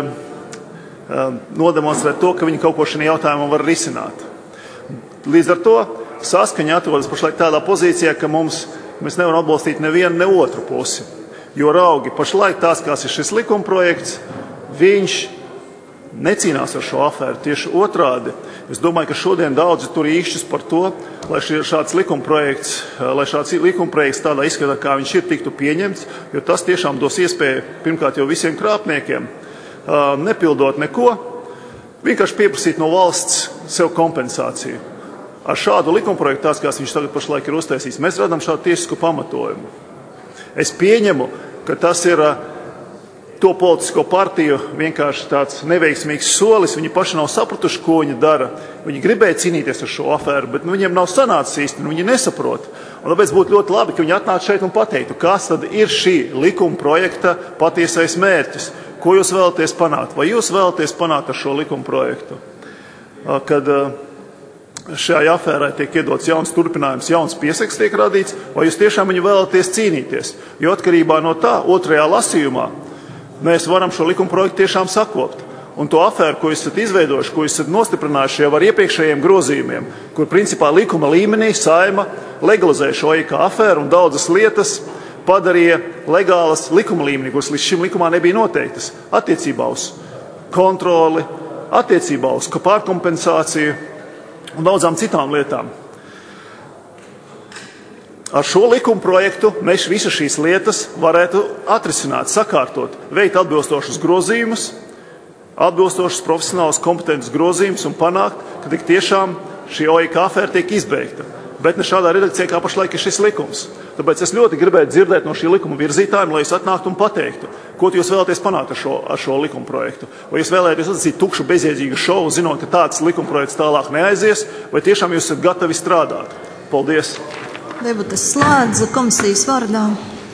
nodemonstrēt to, ka viņi kaut ko šajā jautājumā var risināt. Līdz ar to saskaņa atrodas pašlaik tādā pozīcijā, ka mēs nevaram atbalstīt nevienu, ne otru pusi. Jo raugi, pašlaik tās, kāds ir šis likumprojekts, viņš necīnās ar šo afēru. Tieši otrādi. Es domāju, ka šodien daudzi tur īkšķis par to, lai šāds likumprojekts tādā izskatā, kā viņš ir, tiktu pieņemts, jo tas tiešām dos iespēju pirmkārt jau visiem krāpniekiem, nepildot neko, vienkārši pieprasīt no valsts sev kompensāciju. Ar šādu likumprojektu, tāds, kāds viņš tagad pašlaik ir uztaisījis, mēs redzam šādu tiesisku pamatojumu. Es pieņemu, ka tas ir to politisko partiju vienkārši tāds neveiksmīgs solis. Viņi paši nav sapratuši, ko viņi dara. Viņi gribēja cīnīties ar šo afēru, bet viņiem nav sanācis īsti, viņi nesaprot. Un tāpēc būtu ļoti labi, ka viņi atnāca šeit un pateiktu, kas tad ir šī likumprojekta patiesais mērķis. Ko jūs vēlaties panākt? Vai jūs vēlaties panākt ar šo likumprojektu? Kad šajā afērai tiek iedots jauns turpinājums, jauns piesegs tiek radīts, vai jūs tiešām viņu vēlaties cīnīties? Jo atkarībā no tā, otrajā lasījumā, mēs varam šo likumprojektu tiešām sakopt. Un to afēru, ko jūs esat izveidojuši, ko jūs esat nostiprinājuši jau ar iepriekšējiem grozījumiem, kur principā likuma līmenī Saeima legalizēja šo OIK afēru un daudzas lietas padarīja legālas likuma līmenī, kuras līdz šim likumā nebija noteiktas, attiecībā uz kontroli, attiecībā uz pārkompensāciju un daudzām citām lietām. ar šo likuma projektu mēs visas šīs lietas varētu atrisināt, sakārtot, veikt atbilstošus grozījumus, atbilstošus profesionālus kompetentus grozījumus un panākt, ka tik tiešām šī OIK afēra tiek izbeigta. Bet ne šādā redakcijā, kā pašlaik ir šis likums. Tāpēc es ļoti gribētu dzirdēt no šī likuma virzītājiem, lai jūs atnāktu un pateiktu, ko jūs vēlaties panākt ar šo likuma projektu. Vai jūs vēlaties atzīt tukšu bezjēdzīgu šovu, zinot, ka tāds likuma projekts tālāk neaizies, vai tiešām jūs esat gatavi strādāt? Paldies! Debates slēdzu komisijas vārdā.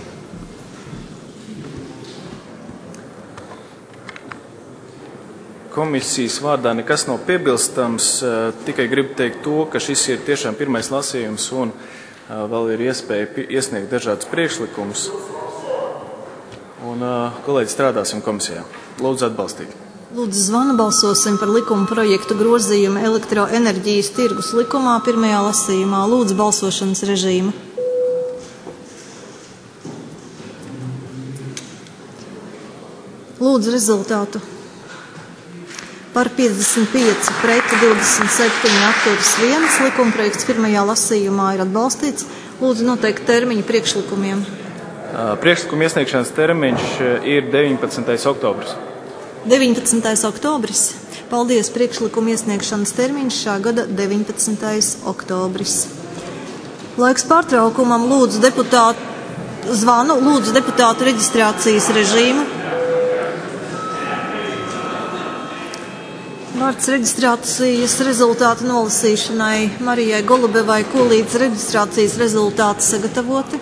Komisijas vārdā nekas nav piebilstams, tikai gribu teikt to, ka šis ir tiešām pirmais lasījums un vēl ir iespēja iesniegt dažādus priekšlikumus. Un, kolēģi, strādāsim komisijā. Lūdzu atbalstīt. Lūdzu zvanu balsosim par likuma projektu grozījumu elektroenerģijas tirgus likumā pirmajā lasījumā. Lūdzu balsošanas režīmu. Lūdzu rezultātu. Par 55 pret 27 atturas 1. Likumprojekts pirmajā lasījumā ir atbalstīts. Lūdzu noteikt termiņu priekšlikumiem. Priekšlikuma iesniegšanas termiņš ir 19. oktobris. 19. oktobris. Paldies, priekšlikuma iesniegšanas termiņš šā gada 19. oktobris. Laiks pārtraukumam. Lūdzu deputātu reģistrācijas režīmu. Vārds reģistrācijas rezultātu nolasīšanai Marijai Golubevai, ko līdz reģistrācijas rezultāti sagatavoti.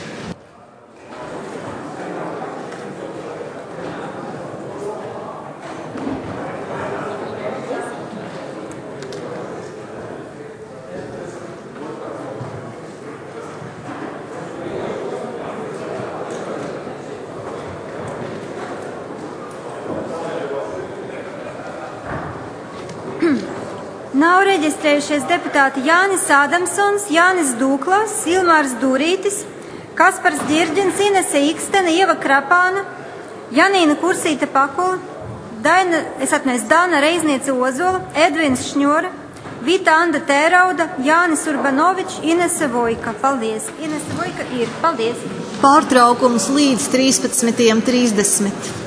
Nav reģistrējušies deputāti Jānis Ādamsons, Jānis Dūklas, Ilmārs Dūrītis, Kaspars Ģirģins, Inese Ikstena, Ieva Krapāna, Janīna Kursīta Pakula, Dāna Reizniece Ozola, Edvins Šņora, Vita Anda Tērauda, Jānis Urbanovičs, Inese Vojka. Paldies. Inese Vojka ir. Paldies. Pārtraukums līdz 13:30.